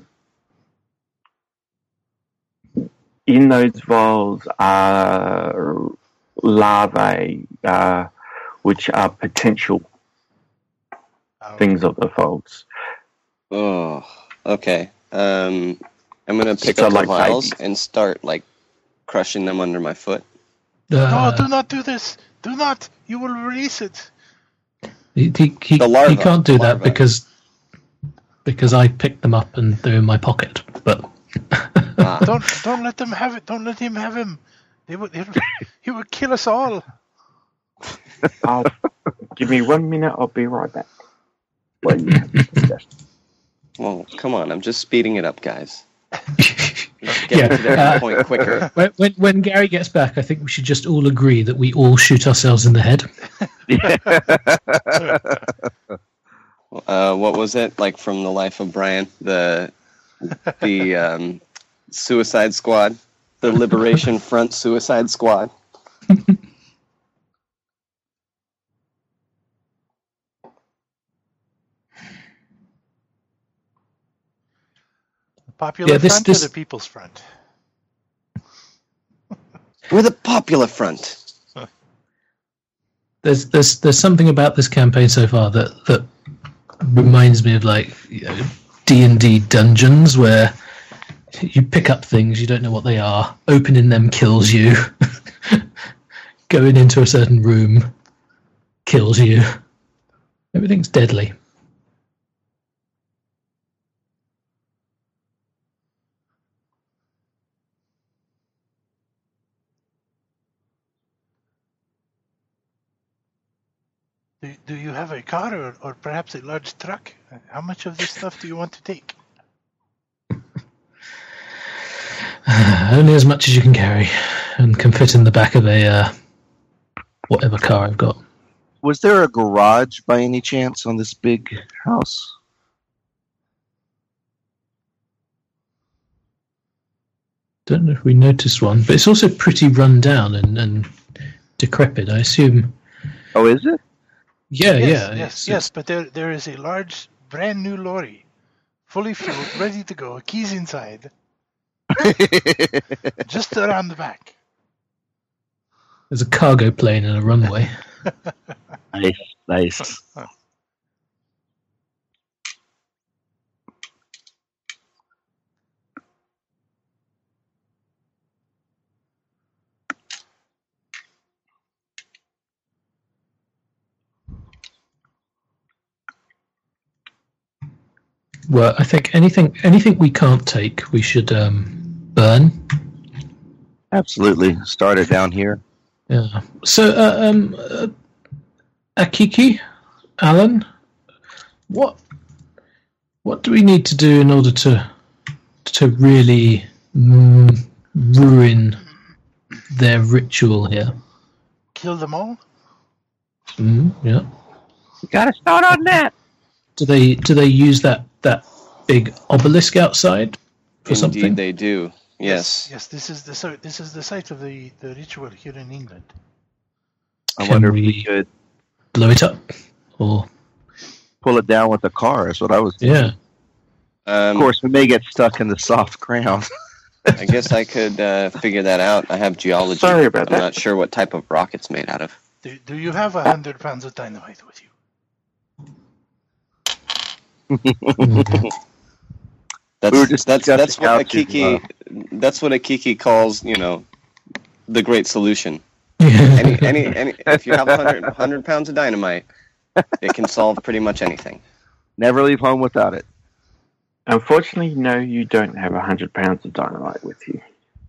in those vials are larvae, uh, which are potential Oh, things of the fogs. Oh, okay. Um, I'm gonna pick So up the like vials babies. and start like crushing them under my foot. Uh, no, do not do this. Do not. You will release it. he, he, he, The larva, he can't do the that larva. because because I picked them up and they're in my pocket. But Ah, Don't don't let them have it. Don't let him have him. They will. He will, he will kill us all. I'll, give me one minute. I'll be right back. Well, you have to suggest. well, come on. I'm just speeding it up, guys. Get Yeah, to their uh, point quicker. when, when when Gary gets back, I think we should just all agree that we all shoot ourselves in the head. Uh, what was it like from the life of Brian? The the um, Suicide Squad, the Liberation Front Suicide Squad. The Popular Yeah, this- Front this- or the People's Front? We're the Popular Front. There's there's there's something about this campaign so far that that reminds me of like you know, D and D dungeons where you pick up things you don't know what they are, opening them kills you, going into a certain room kills you. Everything's deadly. Do, do you have a car or, or perhaps a large truck? How much of this stuff do you want to take? Only as much as you can carry, and can fit in the back of a uh, whatever car I've got. Was there a garage by any chance on this big house? Don't know if we noticed one, but it's also pretty run down and, and decrepit. I assume. Oh, is it? Yeah, yes, yeah, yes, it's- yes. But there, there is a large, brand new lorry, fully filled, ready to go. Keys inside, just around the back. There's a cargo plane and a runway. Nice, nice. Well, I think anything anything we can't take, we should um, burn. Absolutely. Start it down here. Yeah. So, uh, um, uh, Akiki, Alan, what what do we need to do in order to to really mm, ruin their ritual here? Kill them all? Mm, yeah. You gotta start on that. Do they do they use that, that big obelisk outside for Indeed, something? they do. Yes. Yes, this is the so this is the site of the, the ritual here in England. I Can wonder we- if we could Blow it up, or pull it down with a car. That's what I was thinking. yeah. Um, Of course, we may get stuck in the soft ground. I guess I could uh, figure that out. I have geology. Sorry about I'm that. not sure what type of rock it's made out of. Do, do you have a hundred pounds of dynamite with you? Mhm. That's We were just that's discussing that's what how to, Akiki that's what Akiki calls, you know, the great solution. Yeah. Any any any if you have a hundred hundred pounds of dynamite, it can solve pretty much anything. Never leave home without it. Unfortunately, no, you don't have a hundred pounds of dynamite with you.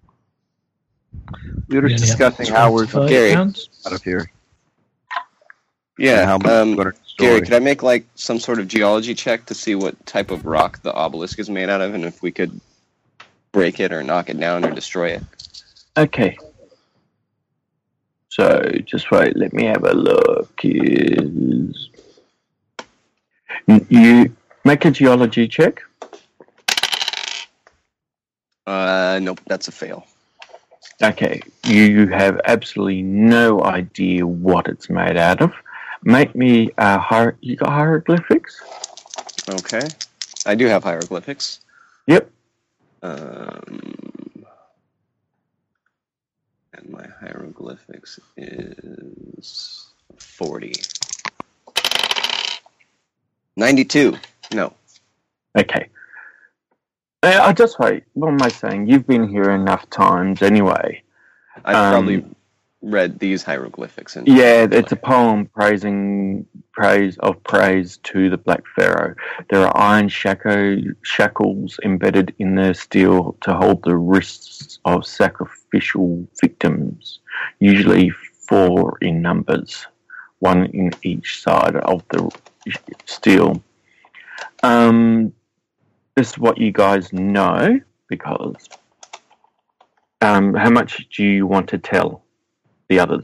We were We only have discussing how we're twenty-five Gary. pounds? out of here. Yeah. And how much Um, we're gonna Gary, destroy. could I make like some sort of geology check to see what type of rock the obelisk is made out of, and if we could break it or knock it down or destroy it? Okay. So just wait. Let me have a look. Is you make a geology check? Uh, nope, that's a fail. Okay. You have absolutely no idea what it's made out of. Make me uh, hier- you got hieroglyphics? Okay, I do have hieroglyphics. Yep. Um, and my hieroglyphics is forty. ninety-two. No. Okay. Uh, I just wait. What am I saying? You've been here enough times anyway. I've Um, probably read these hieroglyphics. And Yeah, it's a poem praising praise of praise to the Black Pharaoh. There are iron shackle, shackles embedded in their steel to hold the wrists of sacrificial victims, usually four in numbers, one in each side of the steel. Um, this is what you guys know, because um, how much do you want to tell the others?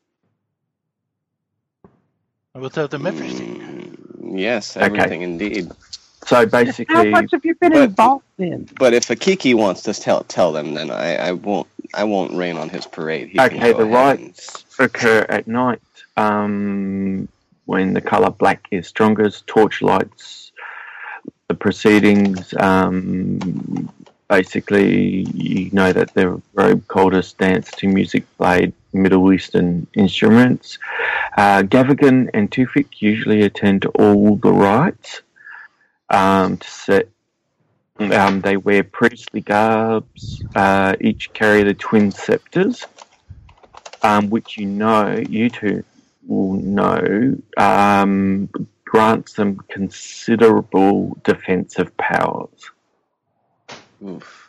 I will tell them everything. Mm, yes, everything indeed. So How basically, much have you been But- involved in? But if Akiki wants to tell tell them, then I, I won't I won't rain on his parade. He can Okay, go the ahead rites occur at night um, when the color black is strongest. Torch lights the proceedings. Um, basically, you know that the robe cultists dance to music played Middle Eastern instruments. Uh, Gavigan and Tufik usually attend to all the rites. Um, to set, um, they wear priestly garbs. Uh, each carry the twin scepters, um, which you know, you two will know, um, grants them considerable defensive powers. Oof.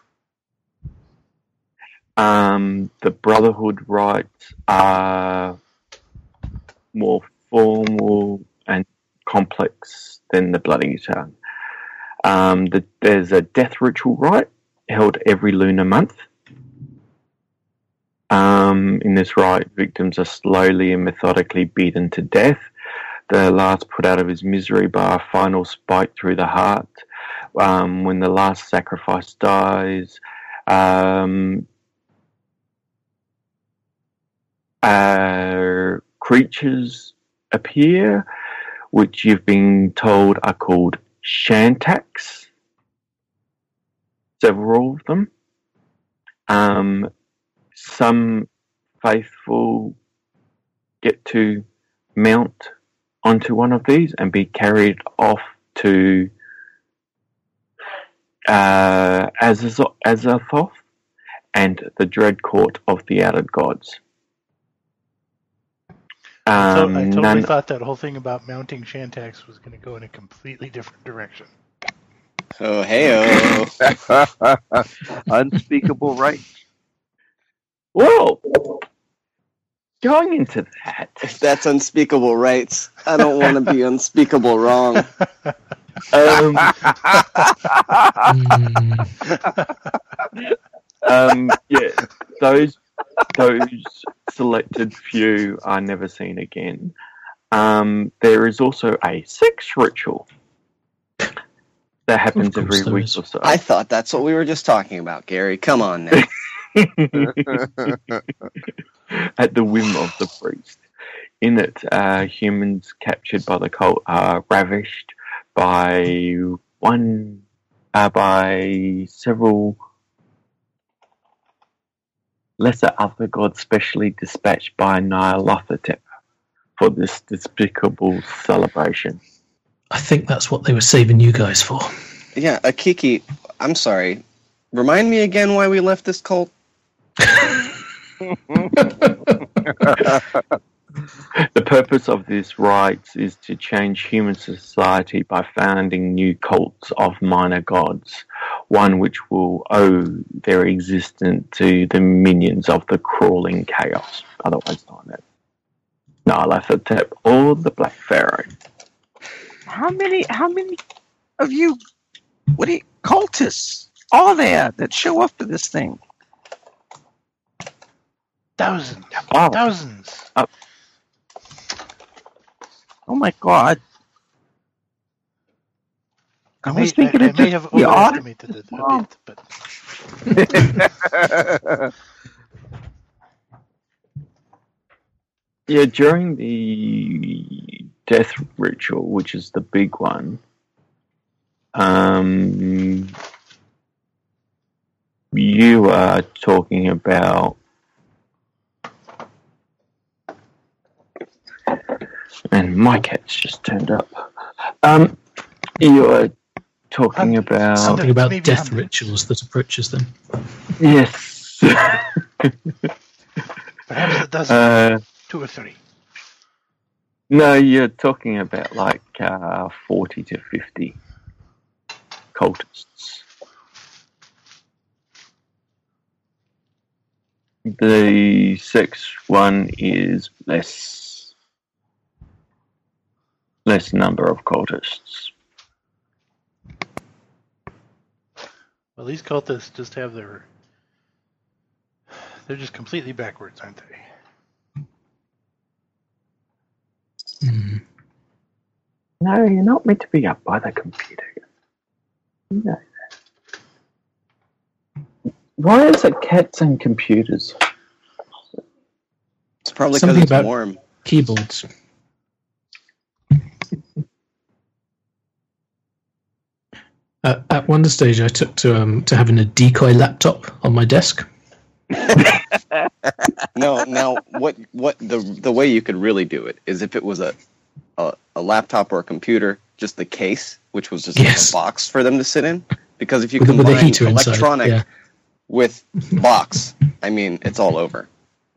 Um, the Brotherhood rites are more formal and complex than the Bloody Tongue. Um, the, there's a death ritual rite held every lunar month. Um, in this rite, victims are slowly and methodically beaten to death. The last put out of his misery by a final spike through the heart. Um, when the last sacrifice dies, um, uh, creatures appear, which you've been told are called Shantaks. Several of them. Um, some faithful get to mount onto one of these and be carried off to uh, Azaz- Azathoth and the dread court of the outer gods. I, to- Um, I totally none- thought that whole thing about mounting Shantax was going to go in a completely different direction. Oh, hey-oh. Unspeakable right. Well, going into that, If that's unspeakable rights, I don't want to be unspeakable wrong. um, Mm, um, yeah, those those selected few are never seen again. Um, there is also a sex ritual that happens Of course every there week is. or so. I thought that's what we were just talking about, Gary. Come on now. At the whim of the priest. In it, uh, humans captured by the cult are ravished by one, uh, by several lesser other gods specially dispatched by Nyarlathotep for this despicable celebration. I think that's what they were saving you guys for. Yeah, Akiki, I'm sorry. Remind me again why we left this cult? The purpose of this rites is to change human society by founding new cults of minor gods, one which will owe their existence to the minions of the crawling chaos, otherwise known as Nyarlathotep or the Black Pharaoh. How many? How many of you? What do you, cultists are there that show up to this thing? Thousands. Oh, Thousands. Oh my god! I, may, was thinking I, I it may just have be odd. overestimated it a Mom. bit, but yeah, during the death ritual, which is the big one, um, you are talking about, and my cat's just turned up. Um, you are talking Um, about Something Hundreds, about maybe death hundreds. rituals that approaches them. yes. Perhaps a dozen, uh, two or three. no, you're talking about like uh, forty to fifty cultists. The sixth one is less, less number of cultists. Well, these cultists just have their... They're just completely backwards, aren't they? Hmm. No, you're not meant to be up by the computer. You know that. Why is it cats and computers? It's probably because Something it's about- warm. Keyboards. Uh, at one stage, I took to um, to having a decoy laptop on my desk. No, now what? What the the way you could really do it is if it was a a, a laptop or a computer, just the case, which was just Yes. like a box for them to sit in. Because if you With- with a combine heater inside, electronic yeah. with box, I mean, it's all over.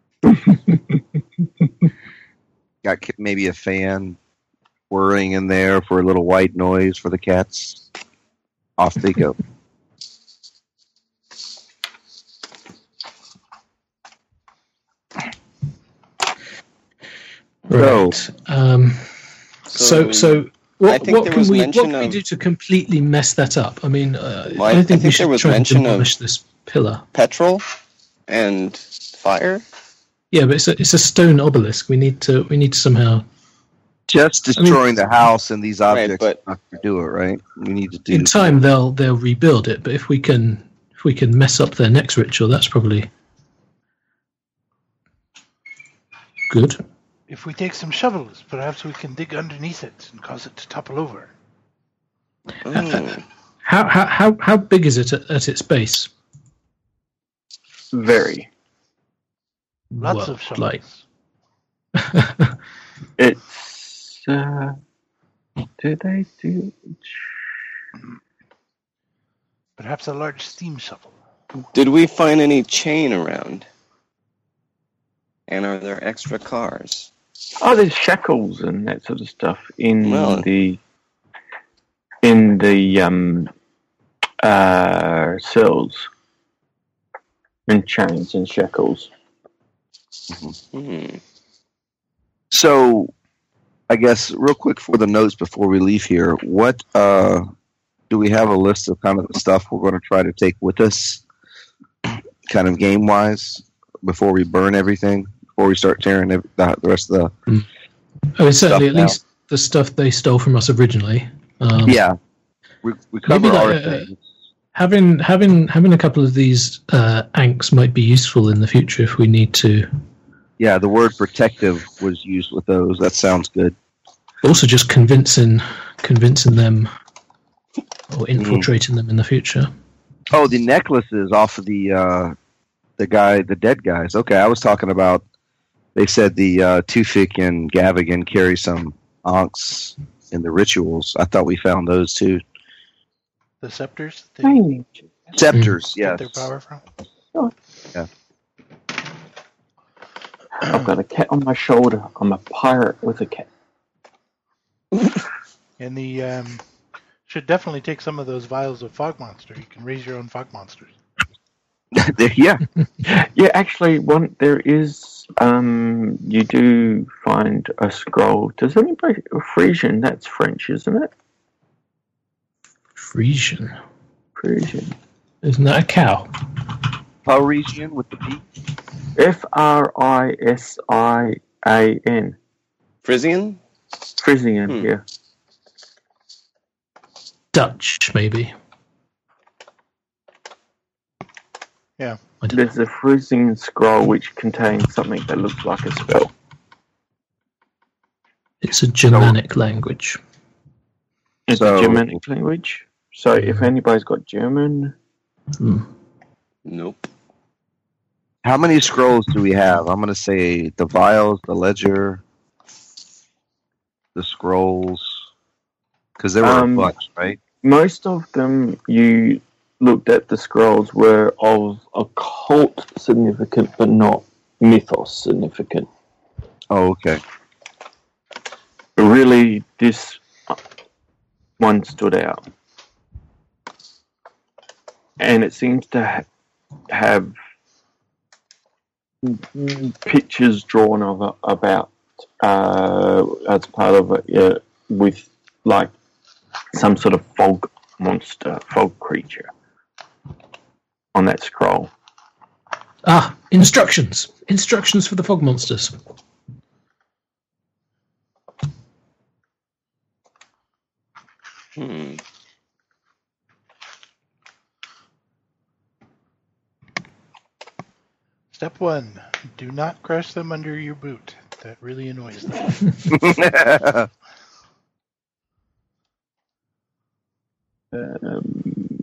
Got ki- maybe a fan whirring in there for a little white noise for the cats. Off they go. Right. Um, so, So, so I what, think what there can was we what mention can we of- do to completely mess that up? I mean, uh, Well, I- I don't I think think we there should was try and mention of- demolish this pillar. Petrol and fire. Yeah, but it's a it's a stone obelisk. We need to we need to somehow. Just destroying the house and these Right, objects but- not to do it, right? We need to do In time, they'll they'll rebuild it. But if we can if we can mess up their next ritual, that's probably good. If we take some shovels, perhaps we can dig underneath it and cause it to topple over. Mm. How how how, how big is it at, at its base? Very. Lots Well, of shovels. like It's. Uh, do they do? Perhaps a large steam shovel. Did we find any chain around? And are there extra cars? Oh, there's shackles and that sort of stuff in Well- the in the um uh cells and chains and shackles. Hmm. So, I guess real quick for the notes before we leave here, what uh, do we have a list of kind of the stuff we're going to try to take with us, kind of game wise, before we burn everything, before we start tearing ev- the, the rest of the oh, it's certainly at Stuff now. least the stuff they stole from us originally. Um, yeah, we we cover Maybe our that, uh, things. Having having having a couple of these uh, anks might be useful in the future if we need to. Yeah, the word protective was used with those. That sounds good. Also, just convincing convincing them or infiltrating them in the future. Oh, the necklaces off of the uh, the guy, the dead guys. Okay, I was talking about. They said the uh, Tufik and Gavigan carry some ankhs in the rituals. I thought we found those too. The scepters that they Hey, Scepters, get yes. their power from. I've got a cat on my shoulder. I'm a pirate with a cat. And the um, should definitely take some of those vials of fog monster. You can raise your own fog monsters. There- yeah, Yeah, actually, one there is. Um, you do find a scroll. Does anybody Frisian? That's French, isn't it? Frisian. Frisian. Isn't that a cow? Parisian with the P. F R I S I A N. Frisian? Frisian. Hmm. Yeah. Dutch, maybe. Yeah. I don't know. There's a Frisian scroll which contains something that looks like a spell. It's a Germanic language. It's So- a Germanic language. So if anybody's got German, Hmm. Nope. How many scrolls do we have? I'm going to say the vials, the ledger, the scrolls, because there were Um, a bunch, right? most of them you looked at the scrolls were of occult significant, but not mythos significant. Oh, okay. Really, this one stood out. And it seems to ha- have pictures drawn of about uh, as part of it, uh, with like some sort of fog monster, fog creature on that scroll. Ah, instructions. Instructions for the fog monsters. Hmm. Step one, do not crush them under your boot. That really annoys them. Um,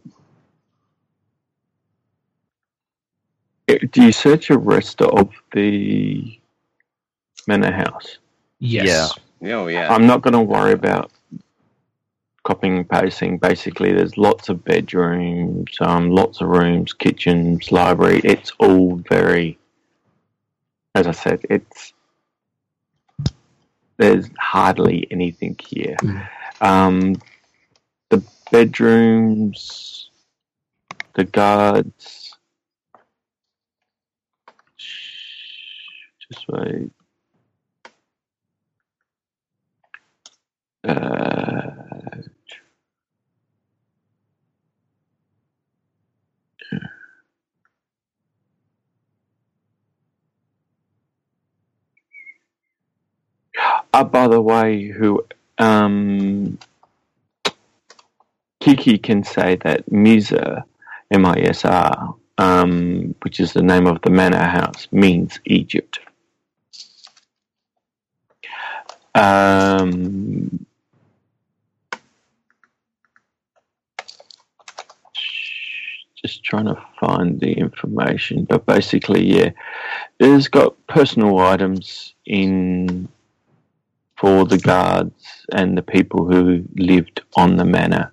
do you search the rest of the manor house? Yes. Oh, yeah. I'm not going to worry about copying and pasting. Basically, there's lots of bedrooms, um, lots of rooms, kitchens, library. It's all very, as I said, it's there's hardly anything here. Mm. Um, the bedrooms, the guards. Just wait. Uh, oh, by the way, who um, Kiki can say that Misr, M I S R, um, which is the name of the manor house, means Egypt. Um, just trying to find the information, but basically, yeah, it's got personal items in for the guards and the people who lived on the manor.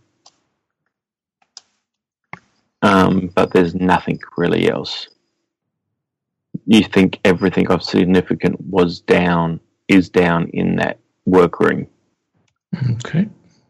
Um, but there's nothing really else. You think everything of significance was down, is down in that workroom. Okay.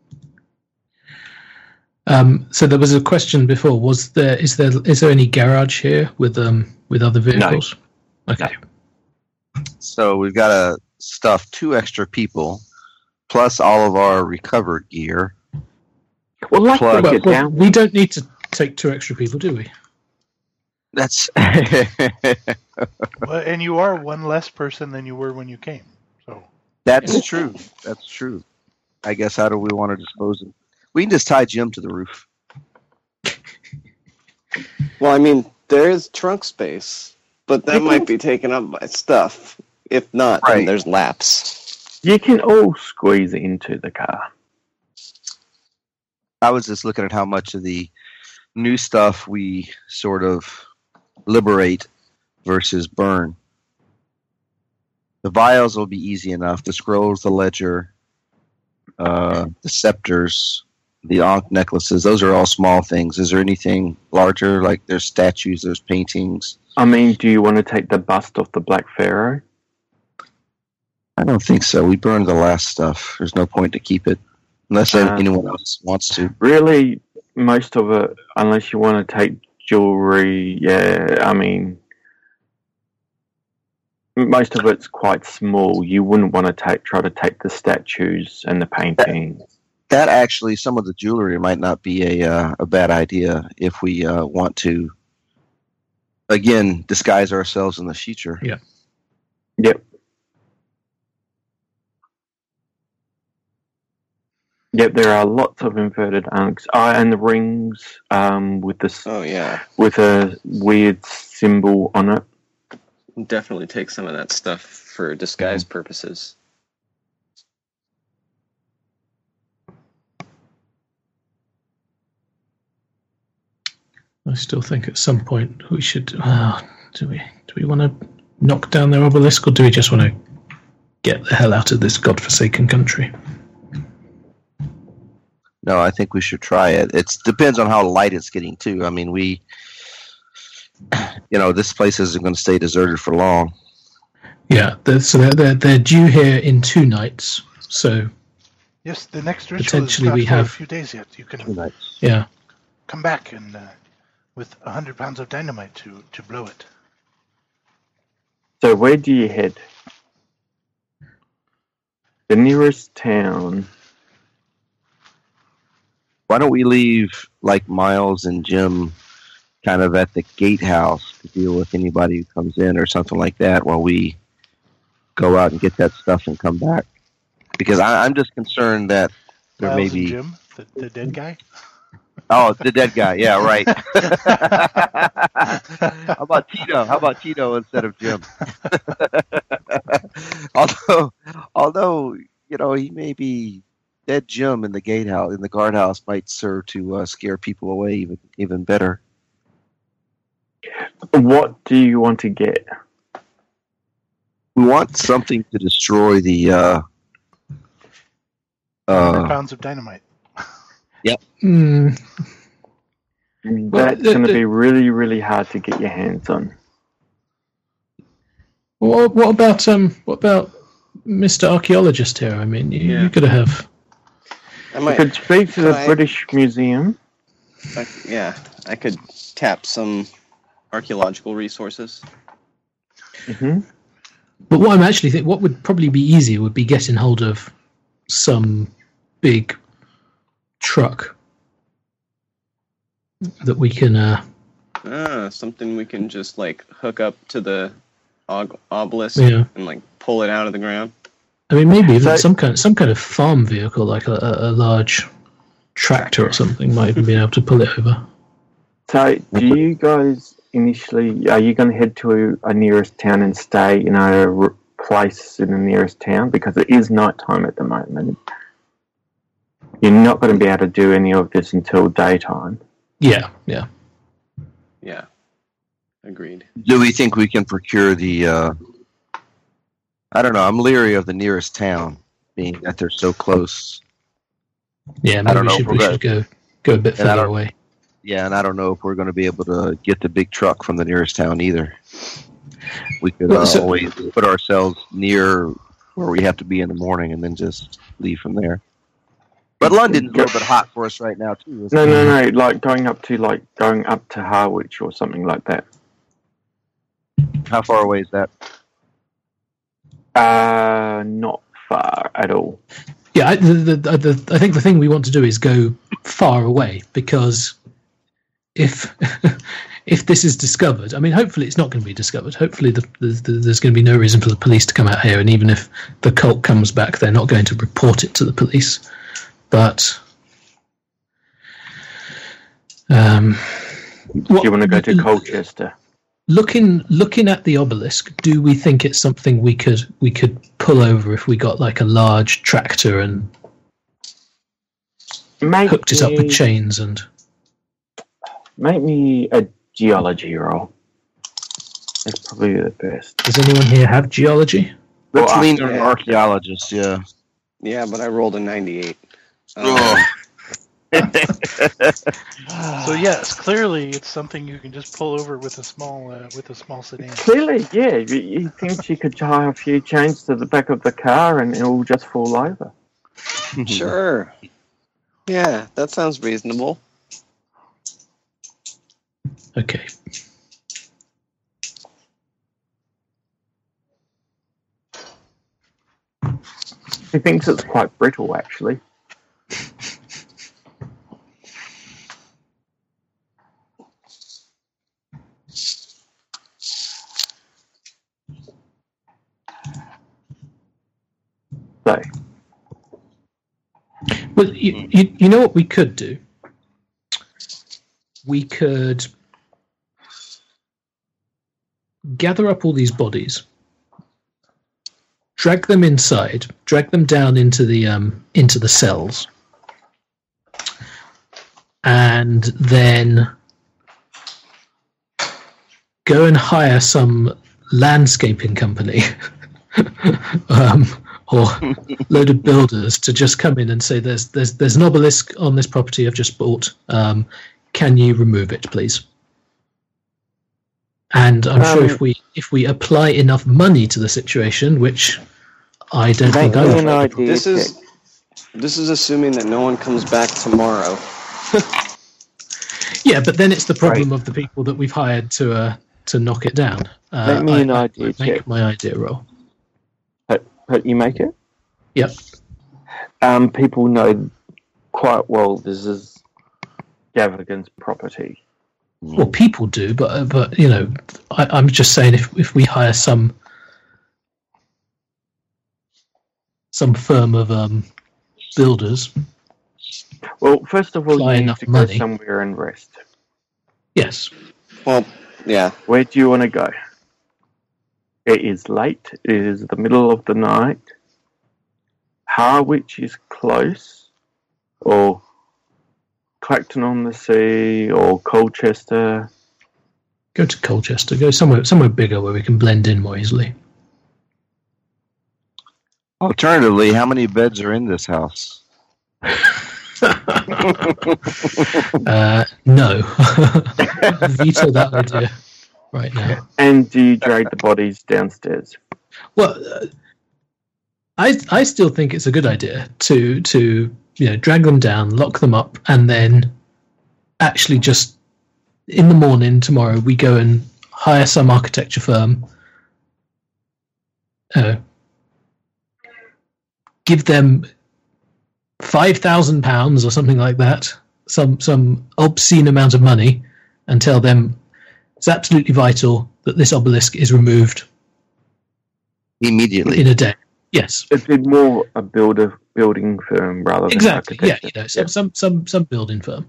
Um, so there was a question before. Was there is there is there any garage here with um with other vehicles? No. Okay. No. So we've got to stuff two extra people, plus all of our recovered gear. Well, like Plug. to Well, get well, down. we don't need to take two extra people, do we? That's Well, and you are one less person than you were when you came. So that's true. That's true. I guess how do we want to dispose of? We can just tie Jim to the roof. Well, I mean, there is trunk space, but that might be taken up by stuff. If not, Right. then there's laps. You can all squeeze into the car. I was just looking at how much of the new stuff we sort of liberate versus burn. The vials will be easy enough. The scrolls, the ledger, uh, the scepters, the Ankh necklaces, those are all small things. Is there anything larger? Like there's statues, there's paintings. I mean, do you want to take the bust of the Black Pharaoh? I don't think so. We burned the last stuff. There's no point to keep it. Unless Uh, anyone else wants to. Really, most of it, unless you want to take jewelry, yeah, I mean, most of it's quite small. You wouldn't want to take try to take the statues and the paintings. That actually, some of the jewelry might not be a uh, a bad idea if we uh, want to, again, disguise ourselves in the future. Yeah. Yep. Yep, there are lots of inverted ankhs. Oh, and the rings um, with this Oh, yeah. with a weird symbol on it. Definitely take some of that stuff for disguise purposes. I still think at some point we should. Uh, do we? Do we want to knock down their obelisk, or do we just want to get the hell out of this godforsaken country? no, I think we should try it. It depends on how light it's getting too. I mean, we, you know, this place isn't going to stay deserted for long. Yeah, they're, so they're, they're they're due here in two nights. So Yes, the next ritual Potentially is not we for have- a few days yet. You Two can nights. yeah, come back and uh, with a hundred pounds of dynamite to, to blow it. So where do you head? The nearest town. Why don't we leave like Miles and Jim kind of at the gatehouse to deal with anybody who comes in or something like that while we go out and get that stuff and come back? Because I, I'm just concerned that there Miles may and be. Jim, the, the dead guy. Oh, the dead guy. Yeah, right. How about Tito? How about Tito instead of Jim? although, although you know, he may be dead. Jim in the gatehouse, in the guardhouse, might serve to uh, scare people away even even better. What do you want to get? We want something to destroy the. Uh, Hundred uh, pounds of dynamite. mm, That's the- going to the- be really, really hard to get your hands on. what what about um what about Mister Archaeologist here? I mean, you, Yeah. you could have. I You might. could speak to Can the I- British Museum. I, yeah, I could tap some archaeological resources. hmm But what I'm actually think what would probably be easier would be getting hold of some big truck that we can. Uh, Ah, something we can just like hook up to the og- obelisk yeah, and like pull it out of the ground. I mean maybe even So- some kind some kind of farm vehicle like a, a, a large tractor or something might even be able to pull it over. So, do you guys initially, are you going to head to a nearest town and stay in a r- place in the nearest town? Because it is nighttime at the moment. You're not going to be able to do any of this until daytime. Yeah, yeah. Yeah, agreed. do we think we can procure the? Uh, I don't know. I'm leery of the nearest town, being that they're so close. Yeah, I maybe don't we know should, if we're we gonna- should go go a bit And I further don't- away. Yeah, and I don't know if we're going to be able to get the big truck from the nearest town either. We could Well, uh, so- always put ourselves near where we have to be in the morning and then just leave from there. But London's a little bit hot for us right now too. isn't No, it? no, no. Like going up to like going up to Harwich or something like that. How far away is that? Uh, not far at all. Yeah, I, the, the, the, I think the thing we want to do is go far away because if if this is discovered, I mean, hopefully it's not going to be discovered. Hopefully the, the, the, there's going to be no reason for the police to come out here, and even if the cult comes back, they're not going to report it to the police. But um, Do you want to go to Colchester? Looking looking at the obelisk, do we think it's something we could we could pull over if we got like a large tractor and Make hooked it up me- with chains and Make me a geology roll. That's probably the best. does anyone here have geology? Let's Well, lean on an yeah. archaeologist. Yeah. Yeah, but I rolled a ninety-eight. Um, Ugh. So yes, clearly it's something you can just pull over with a small uh, with a small sedan. Clearly, yeah. You, you think you could tie a few chains to the back of the car and it will just fall over? Sure. Yeah, that sounds reasonable. Okay. He thinks it's quite brittle, actually. So, Well, you, you, you know what we could do? We could gather up all these bodies, drag them inside, drag them down into the um, into the cells, and then go and hire some landscaping company um, or a load of builders to just come in and say, "There's there's there's an obelisk on this property I've just bought. Um, can you remove it, please?" And I'm Um, sure if we if we apply enough money to the situation, which I don't Make think I me would. an idea This is check. this is assuming that no one comes back tomorrow. Yeah, but then it's the problem of the people that we've hired to uh, to knock it down. Uh, Make me I, an I- idea I make check. my idea roll. But, but you make it? Yep. Um, people know quite well this is Gavigan's property. Well, people do, but uh, but you know, I, I'm just saying if if we hire some some firm of um, builders, Well, first of all, Apply you need enough to go money. somewhere and rest. yes, Well, yeah. Where do you want to go? It is late. It is the middle of the night. Harwich is close, or Clacton on the Sea, or Colchester. go to Colchester, go somewhere somewhere bigger where we can blend in more easily. Alternatively, how many beds are in this house? Uh, no, veto that idea right now. And do you drag the bodies downstairs? Well, uh, I I still think it's a good idea to to you know drag them down, lock them up, and then actually just in the morning tomorrow we go and hire some architecture firm. Uh, give them five thousand pounds or something like that, some some obscene amount of money, and tell them it's absolutely vital that this obelisk is removed Immediately. in a day. Yes, It'd be more a builder building firm rather than exactly. Yeah, architecture. you know, some some some some building firm.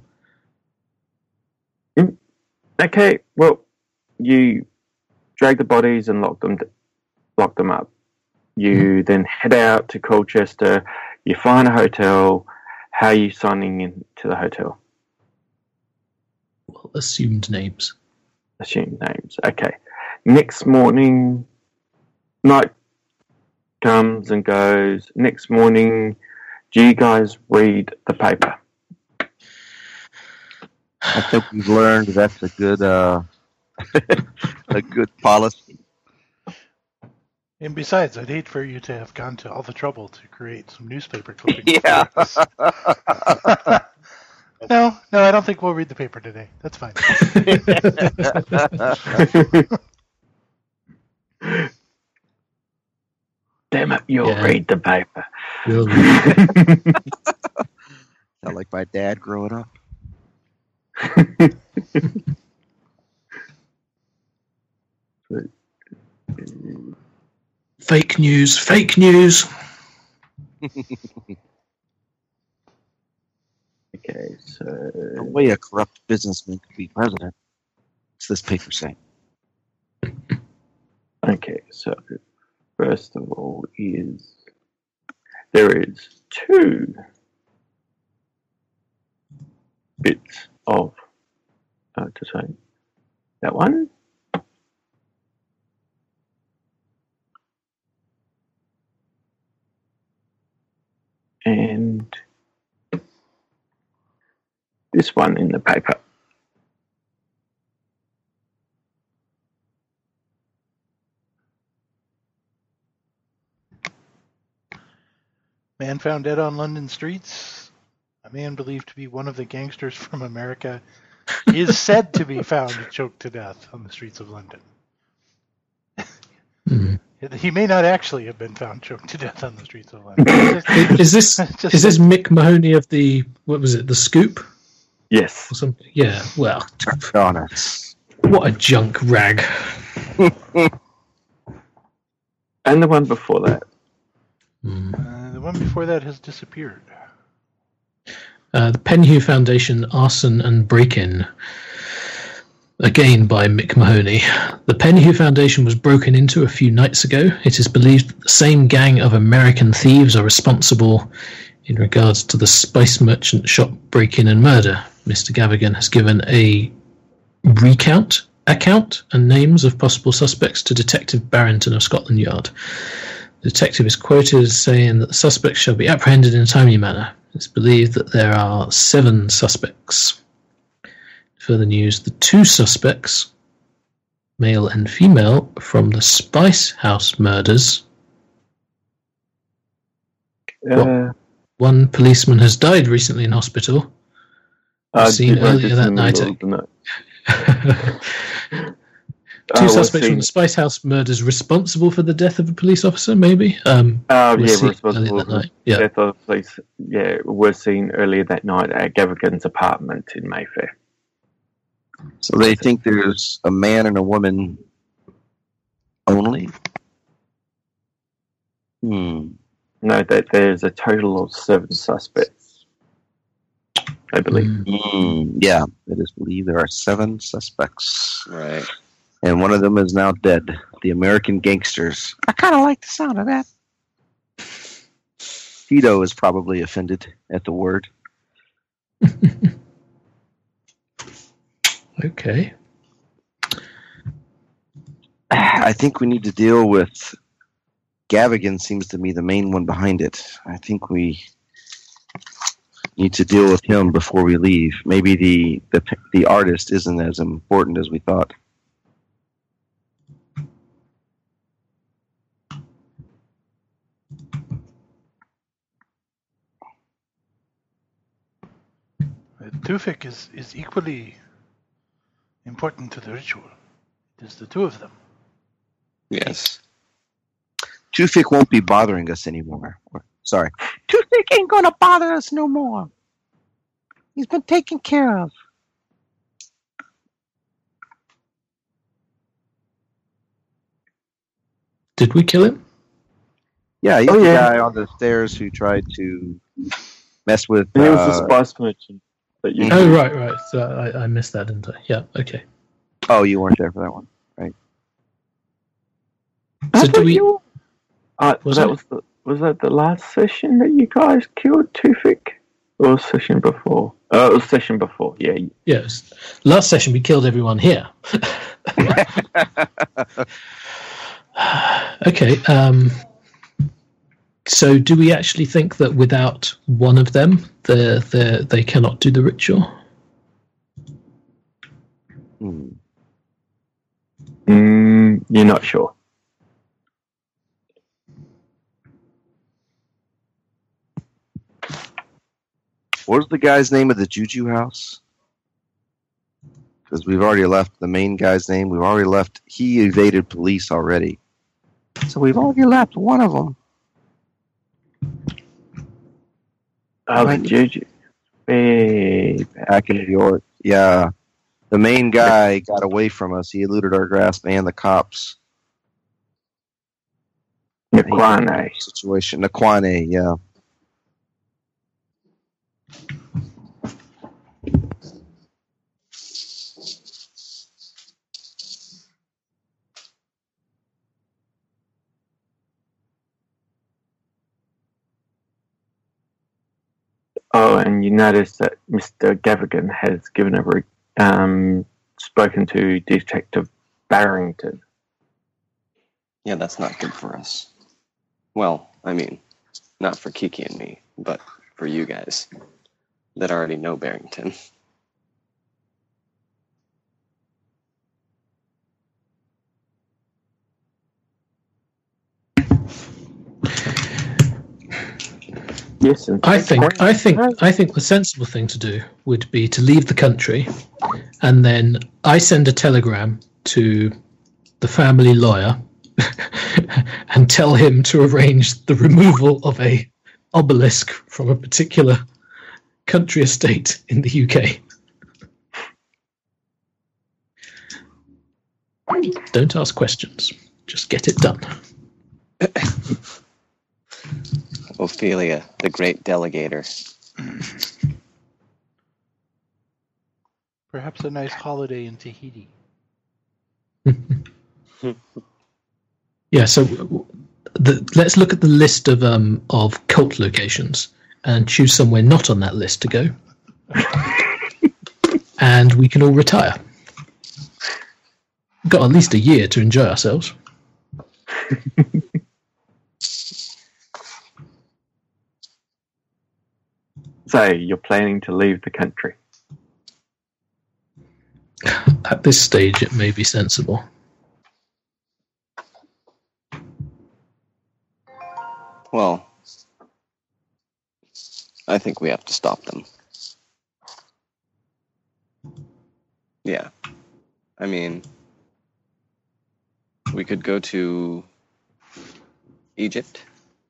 Okay, well, you drag the bodies and lock them, lock them up. You then head out to Colchester. You find a hotel. How are you signing in to the hotel? Well, assumed names. Assume names. Okay. Next morning, night comes and goes. Next morning, do you guys read the paper? I think we've learned that's a good uh, a good policy. And besides, I'd hate for you to have gone to all the trouble to create some newspaper clippings. Yeah. for us. No, no, I don't think we'll read the paper today. That's fine. Damn it, you'll Yeah. read the paper. Will- Sound like my dad growing up. Fake news, fake news. Okay, so The way a corrupt businessman could be president. What's this paper saying? okay, so first of all is there is two bits of uh, to say that one. And this one in the paper. Man found dead on London streets. A man believed to be one of the gangsters from America is said to be found choked to death on the streets of London. Hmm. He may not actually have been found choked to death on the streets of London. Is this Just- is this Mick Mahoney of the what was it, the Scoop Yes. or something? Yeah. Well, Darn it. what a junk rag. And the one before that. Hmm. Uh, the one before that has disappeared. Uh, the Penhew Foundation arson and break-in. Again by Mick Mahoney. The Penhew Foundation was broken into a few nights ago. It is believed that the same gang of American thieves are responsible in regards to the spice merchant shop break-in and murder. Mister Gavigan has given a recount, account, and names of possible suspects to Detective Barrington of Scotland Yard. The detective is quoted as saying that the suspects shall be apprehended in a timely manner. It's believed that there are seven suspects. Further news, the two suspects, male and female, from the Spice House murders. Uh, One policeman has died recently in hospital. I Seen did notice earlier that in the night. middle of the night. Two I was suspects from seeing- the Spice House murders responsible for the death of a police officer, maybe? Um, Oh, was yeah, seen responsible earlier that for night. Yeah. death of the police. Yeah, was seen earlier that night at Gavigan's apartment in Mayfair. So they think there's a man and a woman only? Hmm. No, that there's a total of seven suspects, I believe. Mm. Mm, yeah, it is believed there are seven suspects. Right. And one of them is now dead. The American gangsters. I kind of like the sound of that. Tito is probably offended at the word. Okay. I think we need to deal with Gavigan. Seems to be the main one behind it. I think we need to deal with him before we leave. Maybe the the, the artist isn't as important as we thought. Tufik is, is equally important to the ritual. It is the two of them. Yes. Tufik won't be bothering us anymore. Sorry. Toothpick ain't gonna bother us no more. He's been taken care of. Did we kill him? Yeah, he's Oh, the yeah. guy on the stairs who tried to mess with. And he was the Uh, spice merchant that you. Oh, right, right. So I, I missed that, didn't I? Yeah, okay. oh, you weren't there for that one. So do we... Uh, Was that it? was the, was that the last session that you guys killed Tufik? Or session before? Uh, it was session before. Yeah. Yes. Last session we killed everyone here. Okay. Um, so do we actually think that without one of them, they they they cannot do the ritual? Hmm. Mm, you're not sure. What was the guy's name of the Juju house? Because we've already left the main guy's name. We've already left. He evaded police already. So we've already left one of them. Oh, Right. Juju. Way back. Back in New York. Yeah. The main guy got away from us. He eluded our grasp and the cops. Nikwane. Situation. Nikwane, yeah. Oh, and you notice that Mister Gavigan has given a re- um, spoken to Detective Barrington. Yeah, that's not good for us. Well, I mean, not for Kiki and me, but for you guys that already know Barrington. Yes, and I think I think I think the sensible thing to do would be to leave the country, and then I send a telegram to the family lawyer and tell him to arrange the removal of a obelisk from a particular country estate in the U K. Don't ask questions. Just get it done. Ophelia, the great delegator. Perhaps a nice holiday in Tahiti. Yeah, so the, let's look at the list of um, of cult locations and choose somewhere not on that list to go. And we can all retire. Got at least a year to enjoy ourselves. say you're planning to leave the country. At this stage, it may be sensible. Well, I think we have to stop them. Yeah. I mean, we could go to Egypt,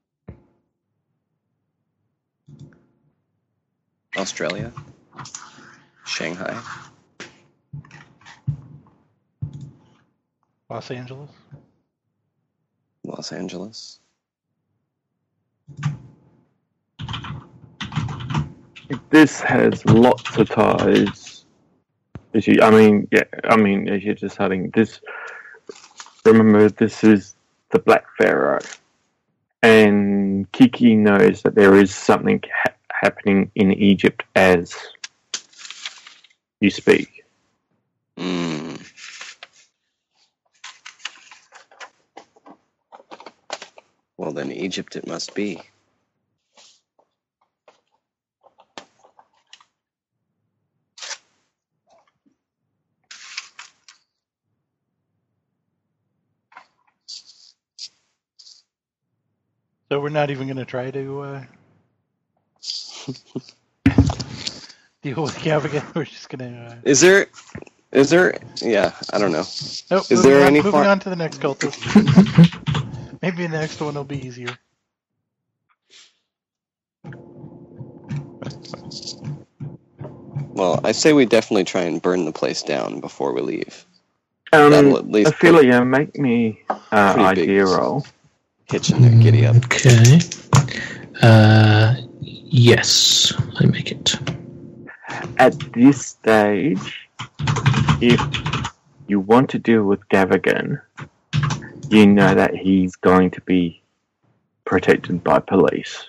Australia, Shanghai, Los Angeles. Los Angeles. This has lots of ties. As you, I mean, yeah, I mean, as you're just having this. Remember, this is the Black Pharaoh, and Kiki knows that there is something ha- happening in Egypt as you speak. Mm. Well, then Egypt it must be. So we're not even going to try to uh, deal with Gavigan. We're just going to. Uh... Is there, is there, yeah, I don't know. Nope, Is there on, any moving far- on to the next cultist? Maybe the next one will be easier. Well, I say we definitely try and burn the place down before we leave. Um, That'll at least put Ophelia, make me uh, pretty big- idea roll. hitch in there, giddy up. Okay. Uh, yes, I make it. At this stage, if you want to deal with Gavigan, you know that he's going to be protected by police.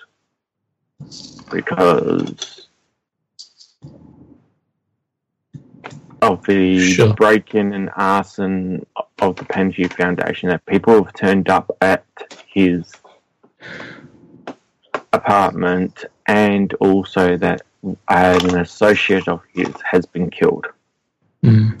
Because of the Sure. break-in and arson of the Panji Foundation, that people have turned up at his apartment, and also that an associate of his has been killed. Mm.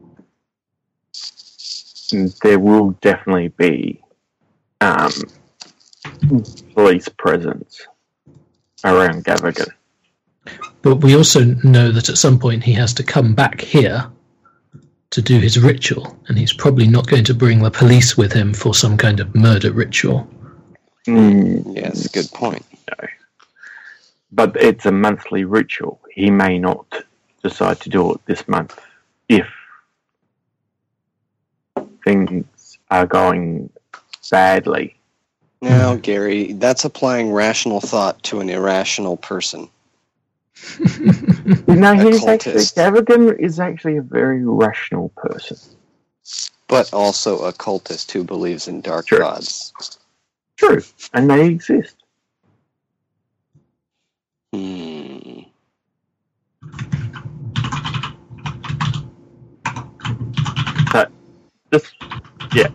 There will definitely be um, police presence around Gavigan. But we also know that at some point he has to come back here to do his ritual, and he's probably not going to bring the police with him for some kind of murder ritual. Mm, Yes, good point. no. But it's a monthly ritual. He may not decide to do it this month if things are going badly. Now, Gary, that's applying rational thought to an irrational person. No, A he's actually, cultist. Gavigan is actually a very rational person. But also a cultist who believes in dark Sure. gods. True, and they exist. Hmm. But just, yeah.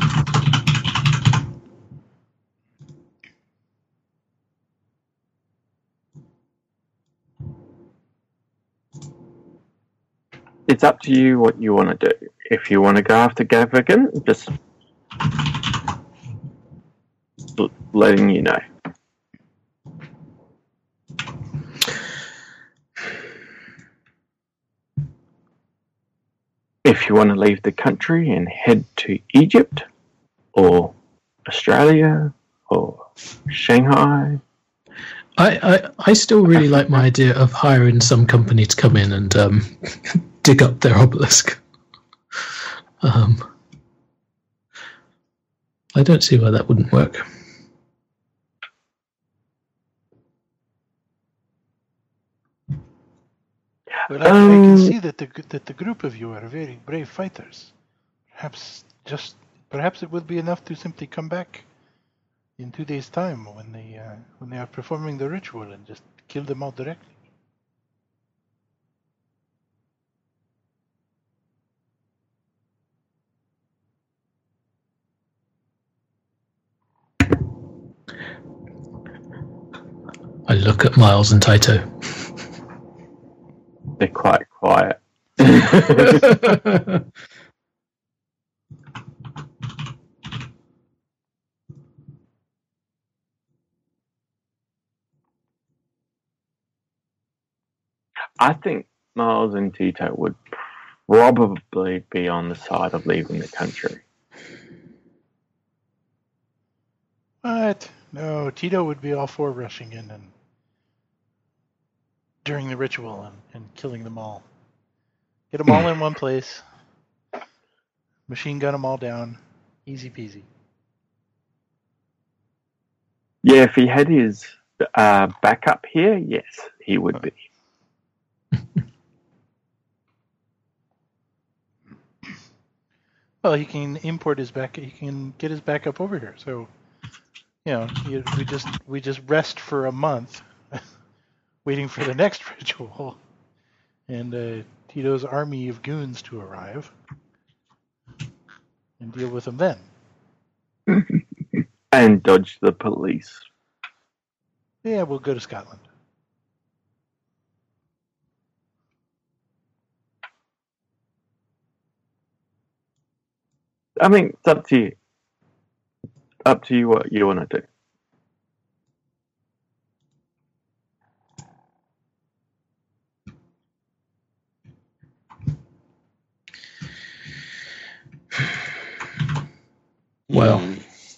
It's up to you what you want to do. If you want to go after Gavigan, just l- letting you know. If you want to leave the country and head to Egypt or Australia or Shanghai, I, I, I still really like my idea of hiring some company to come in and um, dig up their obelisk. Um, I don't see why that wouldn't work. Well, I, I can Um, see that the that the group of you are very brave fighters. Perhaps just perhaps it would be enough to simply come back in two days' time when they uh, when they are performing the ritual and just kill them all directly. I look at Miles and Taito. They're quite quiet. I think Miles and Tito would probably be on the side of leaving the country. What? No, Tito would be all for rushing in and during the ritual and, and killing them all. Get them all in one place. Machine gun them all down. Easy peasy. Yeah, if he had his uh, backup here, yes, he would be. Well, he can import his back. He can get his backup over here. So, you know, you, we just we just rest for a month, waiting for the next ritual, and uh, Tito's army of goons to arrive, and deal with them then. And dodge the police. Yeah, we'll go to Scotland. I mean, it's up to you. Up to you what you want to do. Well, Mm.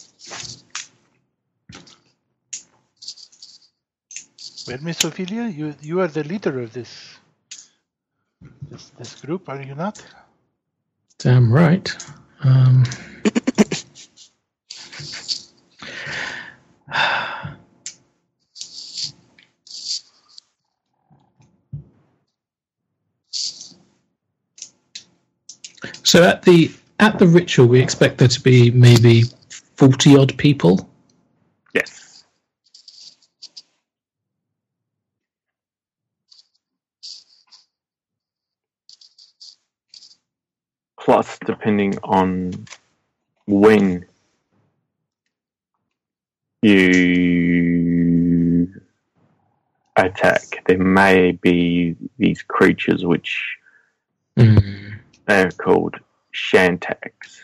Well, Miss Ophelia, you you are the leader of this this this group, are you not? damn right. Um, so at the at the ritual, we expect there to be maybe forty odd people. Yes. Plus, depending on when you attack, there may be these creatures which Mm. are called Shantax.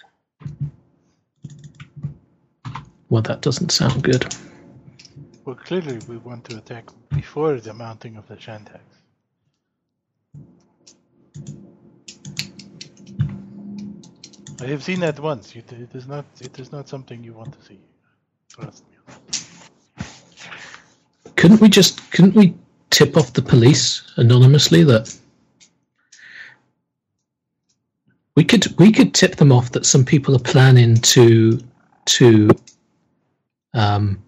Well, that doesn't sound good. Well, clearly we want to attack before the mounting of the Shantax. I have seen that once. You, it is not. It is not something you want to see. Trust me. Couldn't we just couldn't we tip off the police anonymously that we could we could tip them off that some people are planning to to um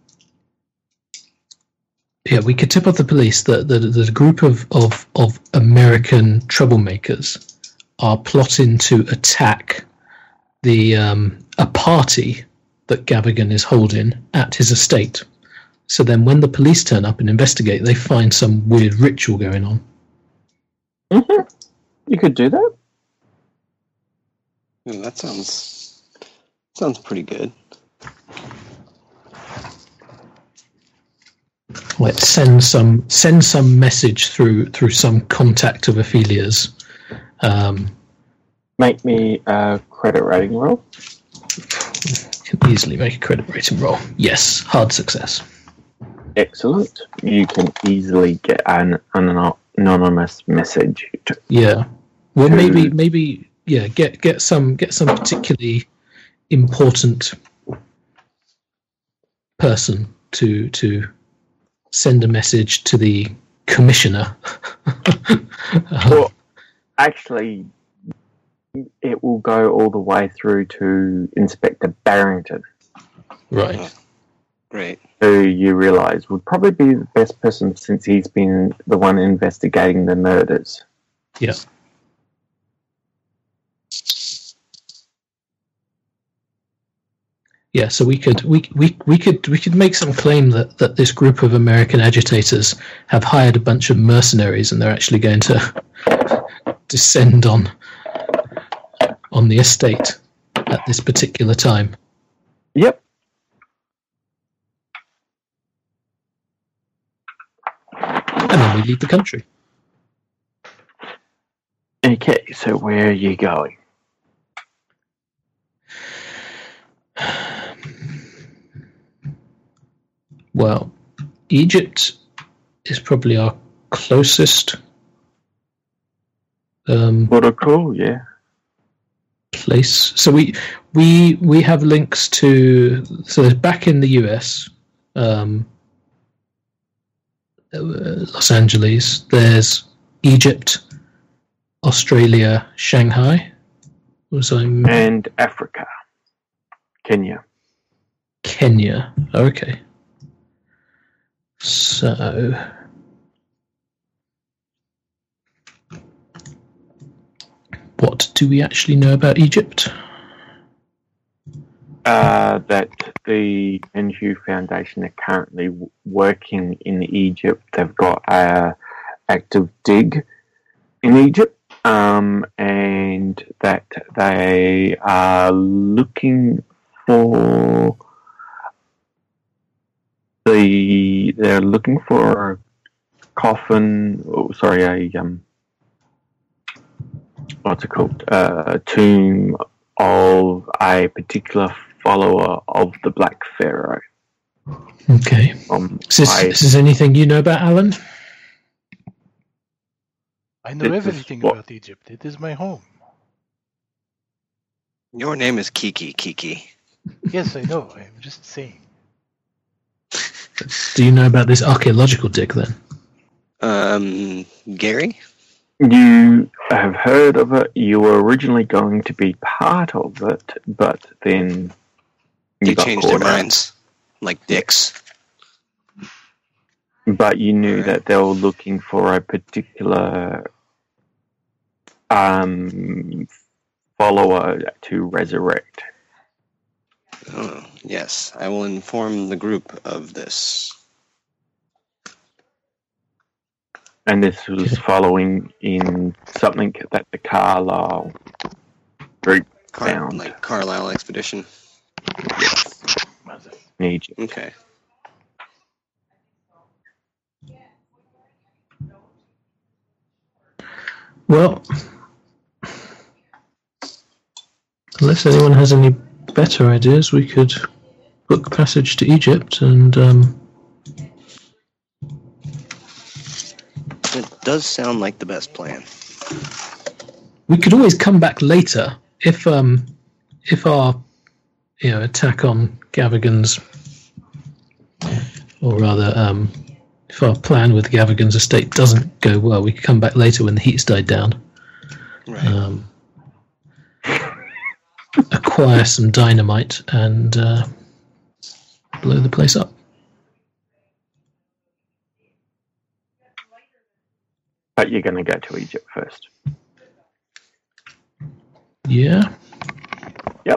yeah we could tip off the police that that, that a group of, of of American troublemakers are plotting to attack the um a party that Gavigan is holding at his estate. So then when the police turn up and investigate, they find some weird ritual going on. Mm-hmm. You could do that. Yeah, that sounds sounds pretty good. Let's send some send some message through through some contact of Ophelia's. Um, Make me a credit rating roll. can easily make a credit rating roll. Yes, hard success. Excellent. You can easily get an, an anonymous message. To, Yeah. Well, to- maybe maybe yeah. Get get some get some particularly important person to to send a message to the commissioner. Well, actually, it will go all the way through to Inspector Barrington, Right. Great. who you realise would probably be the best person since he's been the one investigating the murders. Yeah. Yeah, so we could we, we we could we could make some claim that, that this group of American agitators have hired a bunch of mercenaries and they're actually going to descend on on the estate at this particular time. Yep. and then we leave the country. Okay, so where are you going? Well, Egypt is probably our closest um, Protocol, yeah. place. So we we we have links to. So there's back in the U S, um, uh, Los Angeles. There's Egypt, Australia, Shanghai. Was I And Africa. Kenya. Kenya? Okay. So. What do we actually know about Egypt? Uh, that the Menhu Foundation are currently w- working in Egypt. They've got a active dig in Egypt, um, and that they are looking for the. They're looking for a coffin. Oh, sorry, a um. What's it called? Uh, a tomb of a particular follower of the Black Pharaoh. Okay. Um, Is this, I, is this anything you know about, Alan? I know This is everything what- about Egypt. It is my home. Your name is Kiki, Kiki. Yes, I know. I'm just saying. Do you know about this archaeological dig then? Um, Gary? you have heard of it. You were originally going to be part of it, but then you They got changed their caught out. minds. Like dicks. But you knew Right. that they were looking for a particular um, follower to resurrect. Oh, yes. I will inform the group of this. And this was following in something that the Carlisle group Car- found like Carlisle Expedition. Was it? in Egypt. Okay. Well, unless anyone has any better ideas, we could book passage to Egypt and um, It does sound like the best plan. we could always come back later if um, if our you know attack on Gavigan's, or rather um, if our plan with Gavigan's estate doesn't go well, we could come back later when the heat's died down. Right. Um, acquire some dynamite and uh, blow the place up. But you're going to go to Egypt first. Yeah. Yep.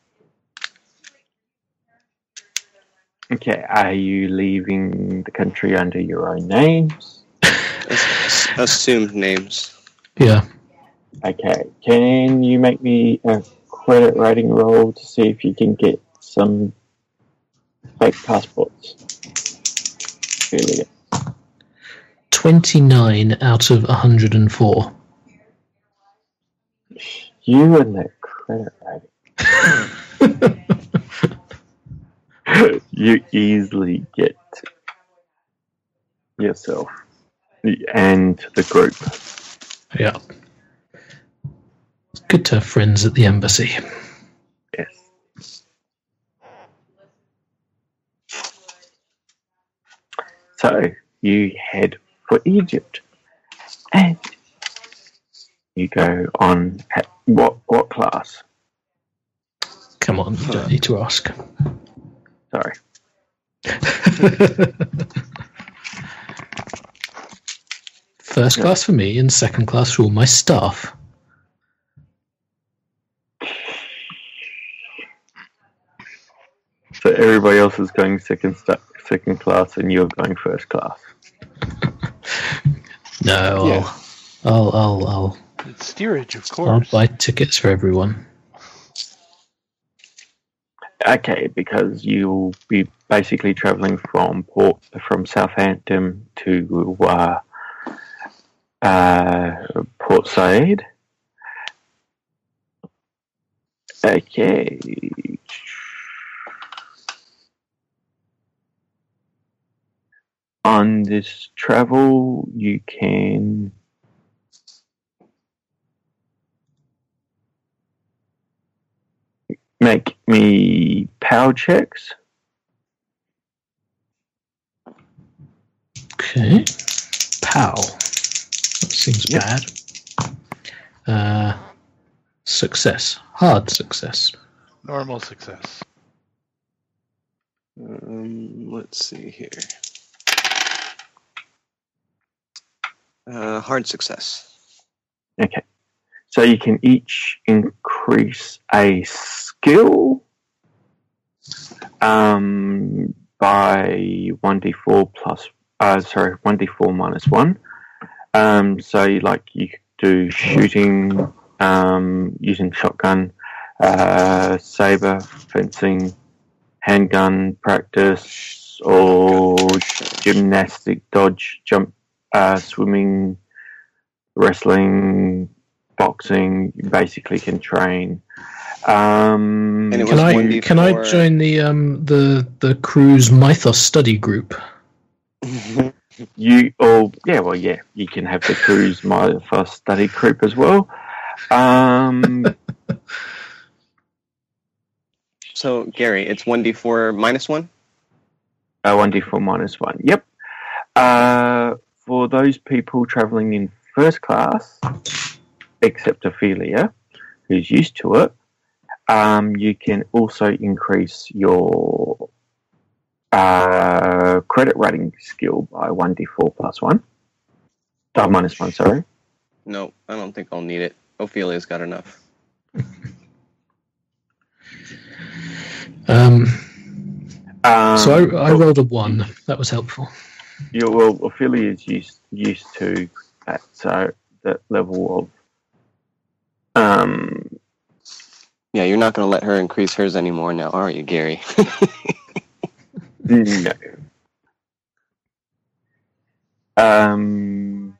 Okay, are you leaving the country under your own names? Ass- assumed names. Yeah. Okay, can you make me a credit rating roll to see if you can get some fake passports? Really? twenty-nine out of one hundred four. You and that credit rating. You easily get yourself and the group. Yeah. It's good to have friends at the embassy. Yes. So you head for Egypt, and you go on at what what class? Come on, you don't need to ask. Sorry. First class for me and second class for all my staff. So everybody else is going second sta second class, and you're going first class. No, Yeah. I'll, I'll, I'll, I'll, It's steerage, of I'll course. buy tickets for everyone. Okay, because you'll be basically travelling from Port from Southampton to uh, uh, Port Said. Okay. On this travel, you can make me power checks. Okay. Pow. That seems Yep. bad. Uh, success. Hard success. Normal success. Um, let's see here. Uh, hard success. Okay. So you can each increase a skill um, by one d four plus, uh, sorry, one d four minus one. Um, so you, like you could do shooting um, using shotgun, uh, saber, fencing, handgun practice, or gymnastic, dodge, jump, uh, swimming, wrestling, boxing. You basically can train. Um, And it Can was I one d four. can I join the um the the crew's Mythos study group? you or yeah, well, yeah, you can have the cruise my first study group as well. Um, So, Gary, it's one d four minus one? uh, one d four minus one. Yep. Uh, for those people travelling in first class, except Ophelia, who's used to it, um, you can also increase your uh, credit rating skill by one d four plus one. Oh, minus one, sorry. No, I don't think I'll need it. Ophelia's got enough. Um, Um, so I, I rolled a one. That was helpful. Yeah, well, Ophelia is used used to that so that level of um. Yeah, you're not going to let her increase hers anymore now, are you, Gary? No. Um,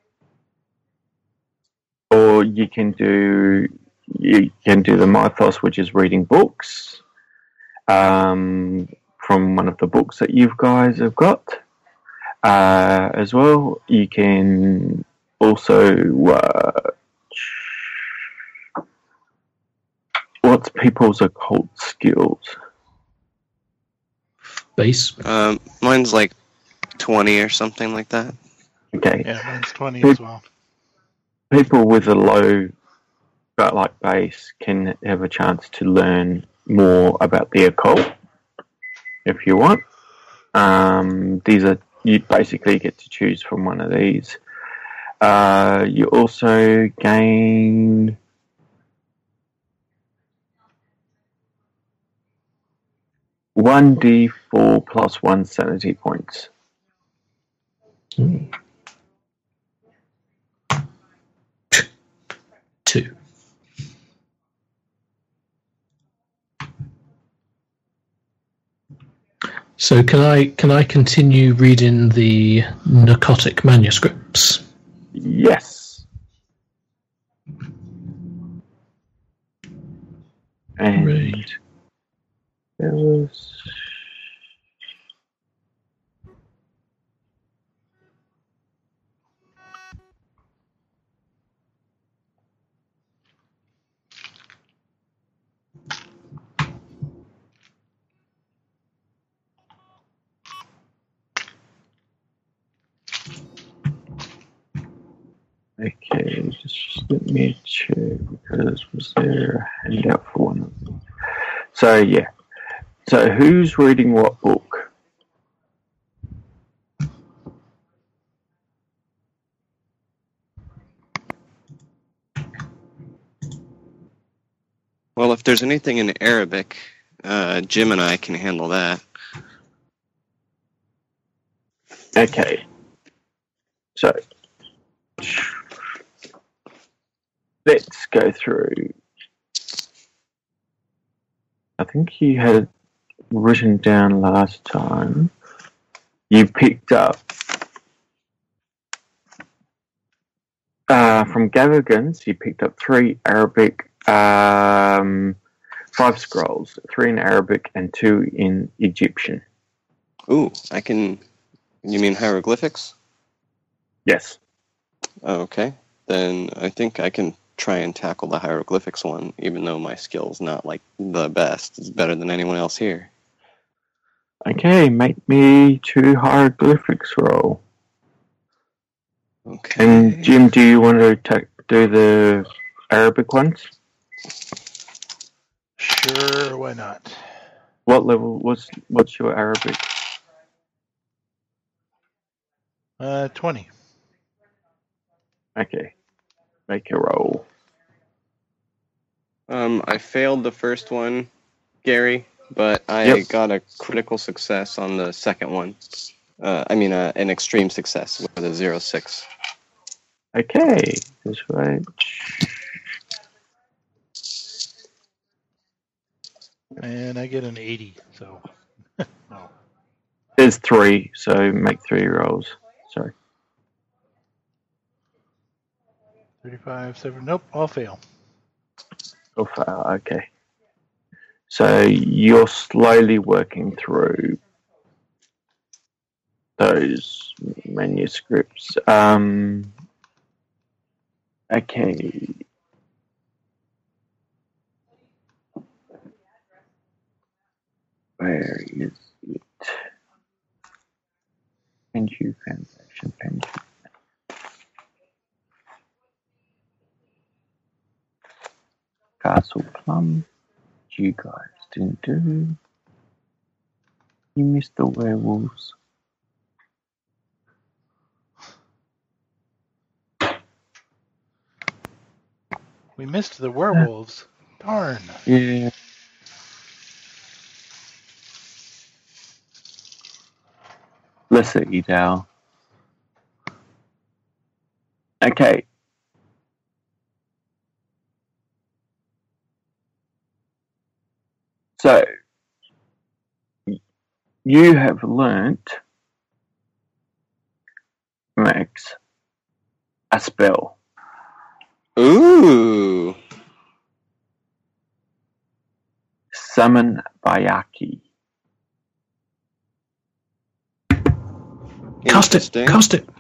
or you can do you can do the mythos, which is reading books, um, from one of the books that you guys have got, uh, as well. You can also uh, what's people's occult skills? Base. um, mine's like twenty or something like that. Okay. Yeah, mine's twenty as well. People with a low but like base can have a chance to learn more about the occult if you want. Um, these are you basically get to choose from one of these. Uh, you also gain one d four plus one sanity points. Hmm. Two. So can I can I continue reading the narcotic manuscripts? Yes. And Right. there was okay, just let me check because was there a handout for one of them? So yeah. So who's reading what book? Well, if there's anything in Arabic, uh, Jim and I can handle that. Okay. So let's go through. I think you had written down last time. You picked up uh, from Gavigans. You picked up three Arabic, um, five scrolls, three in Arabic and two in Egyptian. Ooh, I can. You mean hieroglyphics? Yes. Okay, then I think I can try and tackle the hieroglyphics one, even though my skill's not like the best. It's better than anyone else here. Okay, make me two hieroglyphics roll. Okay. And Jim, do you want to ta- do the Arabic ones? Sure, why not? What level? What's what's your Arabic? Uh, twenty. Okay, make a roll. Um, I failed the first one, Gary, but I Yep. got a critical success on the second one. Uh, I mean, uh, an extreme success with a zero six. Okay, this way. And I get an eighty, so. No. There's three, so make three rolls. Sorry. thirty-five, seven. Nope, I'll fail. So far, okay. So you're slowly working through those manuscripts. Um, okay. Where is it? Penju Foundation, Penju. Castle Plum. You guys didn't do. You missed the werewolves. We missed the werewolves. Darn. Yeah. Listen, Edel. Okay. So, you have learnt, Max, a spell. Ooh. Summon Bayaki. Cast it. Interesting. Cast it.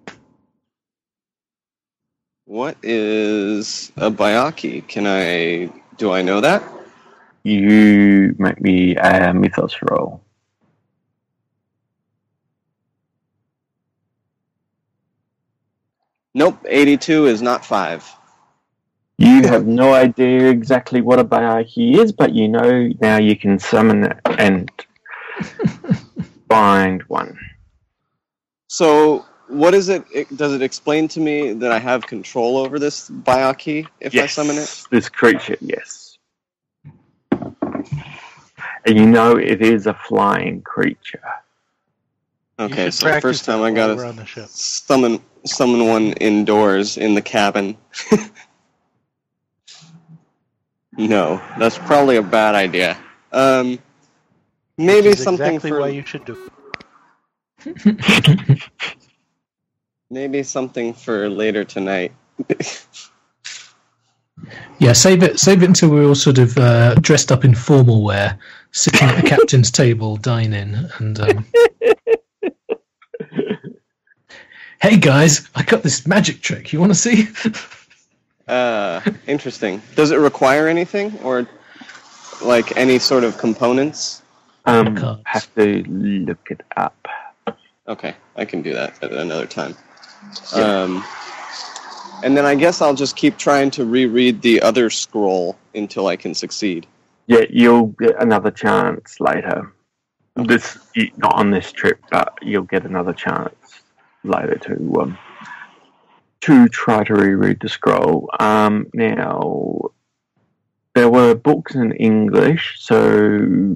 What is a Bayaki? Can I... Do I know that? You make me a mythos roll. Nope, eighty-two is not five. You have no idea exactly what a Bayaki is, but you know now you can summon it and find one. So, what is it, it? Does it explain to me that I have control over this Bayaki if I summon it? This creature, yes. And you know it is a flying creature. Okay, should so practice first time that I while gotta we're on the ship. summon summon one indoors in the cabin. No, that's probably a bad idea. Um, maybe Which is something exactly for why you should do it. maybe something for later tonight. Yeah, save it. Save it until we're all sort of uh, dressed up in formal wear, sitting at the captain's table, dining, and. Um, hey guys, I got this magic trick. You want to see? Uh, interesting. Does it require anything, or like any sort of components? Um, Cards. have to look it up. Okay, I can do that at another time. Um, and then I guess I'll just keep trying to reread the other scroll until I can succeed. Yeah, you'll get another chance later. This not on this trip, but you'll get another chance later to um, to try to reread the scroll. Um, now, there were books in English, so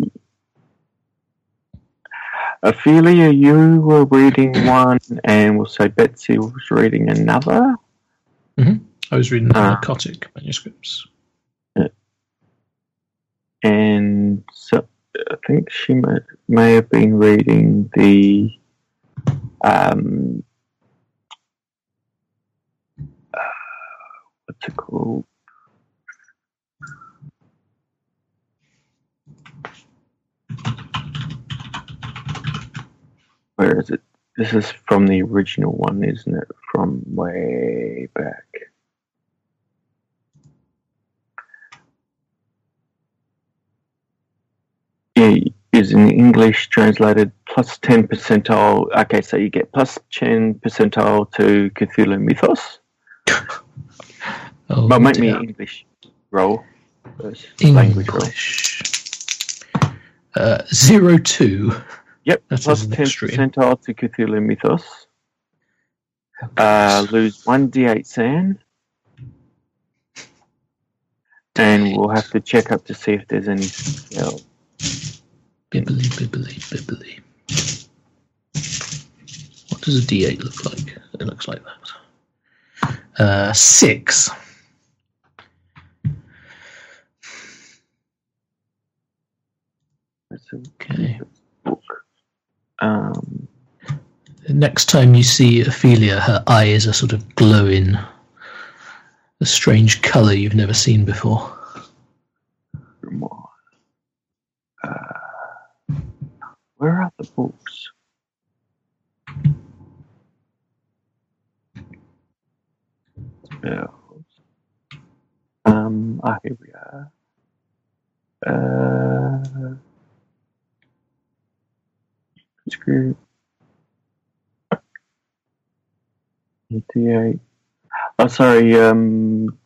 Ophelia, you were reading one, and we'll say Betsy was reading another. I was reading the Ah. narcotic manuscripts. And so, I think she may, may have been reading the um, uh, what's it called? Where is it? This is from the original one, isn't it? From way back. Yeah, is in English translated plus ten percentile. Okay, so you get plus ten percentile to Cthulhu Mythos. Oh, But make me dear. English roll. First language roll. English. Uh, zero two. Yep, That's plus an ten extreme. percentile to Cthulhu Mythos. Uh, lose one d eight sand. And we'll have to check up to see if there's anything else. Bibbly, bibbly, bibbly. What does a D eight look like? It looks like that. Uh, six. That's a Okay. book. Um, Next time you see Ophelia, her eyes are sort of glowing. A strange colour you've never seen before. uh, where are the books? Spells. Um, ah, here we are. Uh, script. D eight. Oh, sorry. Um,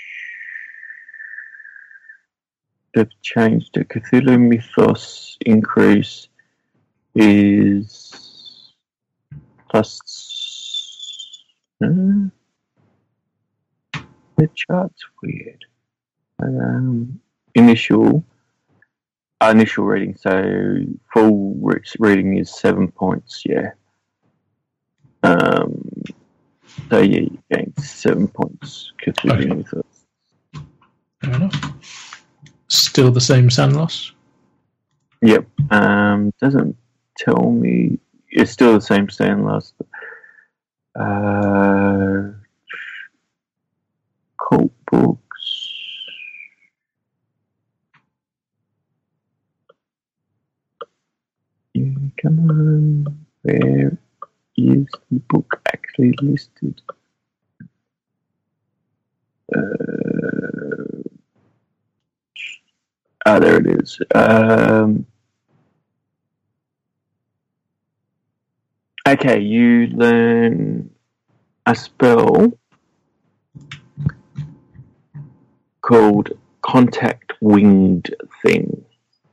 they've changed it. Cthulhu Mythos increase is plus. Uh, the chart's weird. Um, initial. Uh, initial reading. So full re- reading is seven points. Yeah. Um. So yeah, you gain seven points. Cthulhu Okay. Mythos. Fair enough. Still the same sand loss? Yep. Um, doesn't tell me. It's still the same stand last. Uh, cult books. Yeah, come on. Where is the book actually listed? Uh, ah, there it is. Um, okay, you learn a spell called Contact Winged Thing.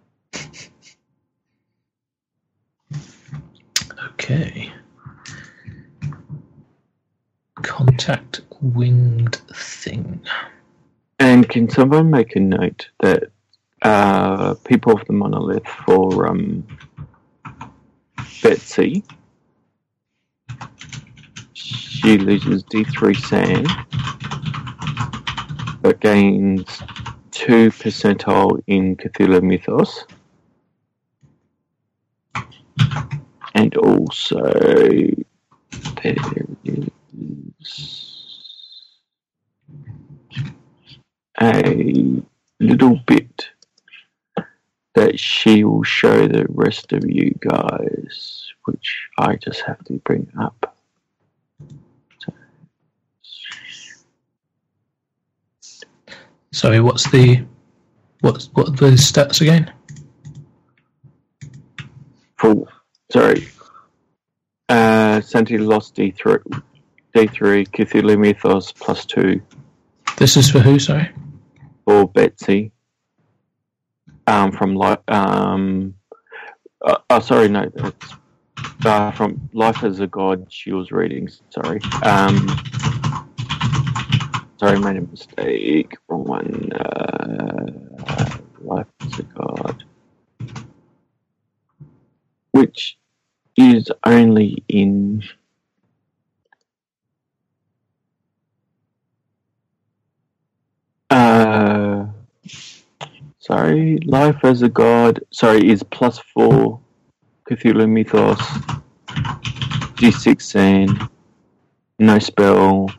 Okay. Contact winged thing. And can someone make a note that uh, people of the monolith for um, Betsy, she loses D three sand, but gains two percentile in Cthulhu Mythos, and also there is a little bit that she will show the rest of you guys, which I just have to bring up. So, Sorry, what's the what's what are the stats again? full, sorry. Uh, Santi lost D three, D three, Cthulhu Mythos plus two This is for who, sorry? for Betsy. Um, from li- um, uh, oh, sorry, no, that's uh, from Life as a God. She was reading. Sorry, um, sorry, made a mistake. Wrong one. Uh, Life as a God, which is only in uh sorry, life as a god. Sorry, is plus four. Cthulhu Mythos. G sixteen. No spell.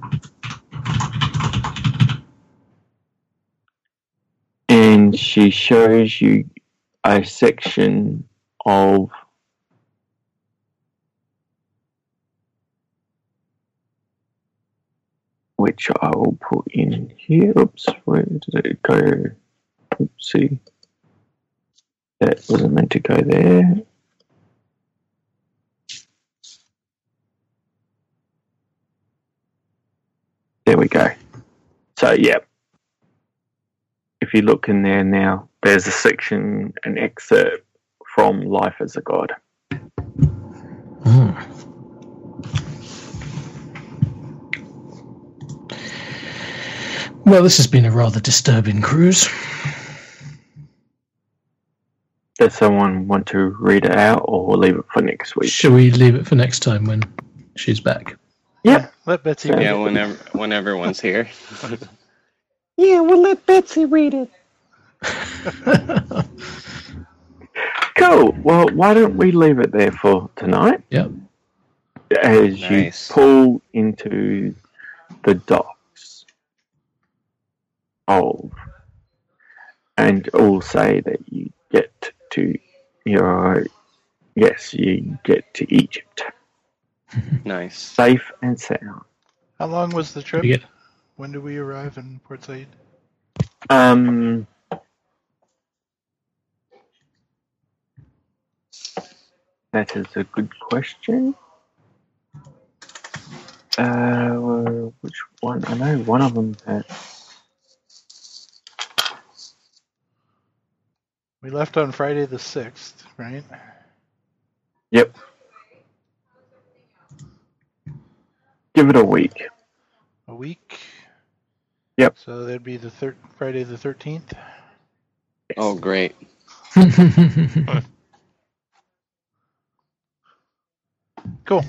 And she shows you a section of which I will put in here. Oops, where did it go? Oopsie. That wasn't meant to go there. There we go. So, yeah. If you look in there now, there's a section, an excerpt from Life as a God. Hmm. Well, this has been a rather disturbing cruise. Does someone want to read it out or leave it for next week? Shall we leave it for next time when she's back? Yep. Let Betsy. Yeah, whenever when everyone's here. Yeah, we'll let Betsy read it. Cool. Well, why don't we leave it there for tonight? Yep. As Nice. you pull into the docks of, and all say that you get to your, yes, you get to Egypt. Nice. Safe and sound. How long was the trip? We get- When did we arrive in Port Said? Um, that is a good question. Uh, well, which one? I know one of them had. We left on Friday the sixth, right? Yep. Give it a week. A week. Yep. So that'd be the thir- Friday the thirteenth. Oh, great. Cool.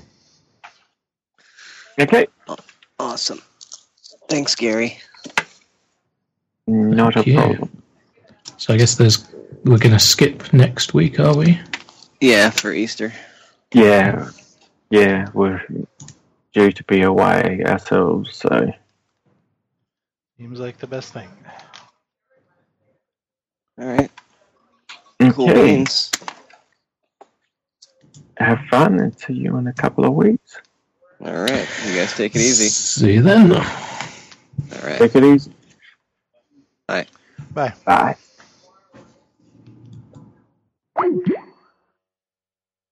Okay. Awesome. Thanks, Gary. Not Thank a you. problem. So I guess there's we're going to skip next week, are we? Yeah, for Easter. Yeah. Yeah, we're due to be away ourselves, so. Seems like the best thing. All right. Okay. Cool beans. Have fun and see you in a couple of weeks. All right. You guys take it easy. See you then. All right. Take it easy. Bye. Bye. Bye.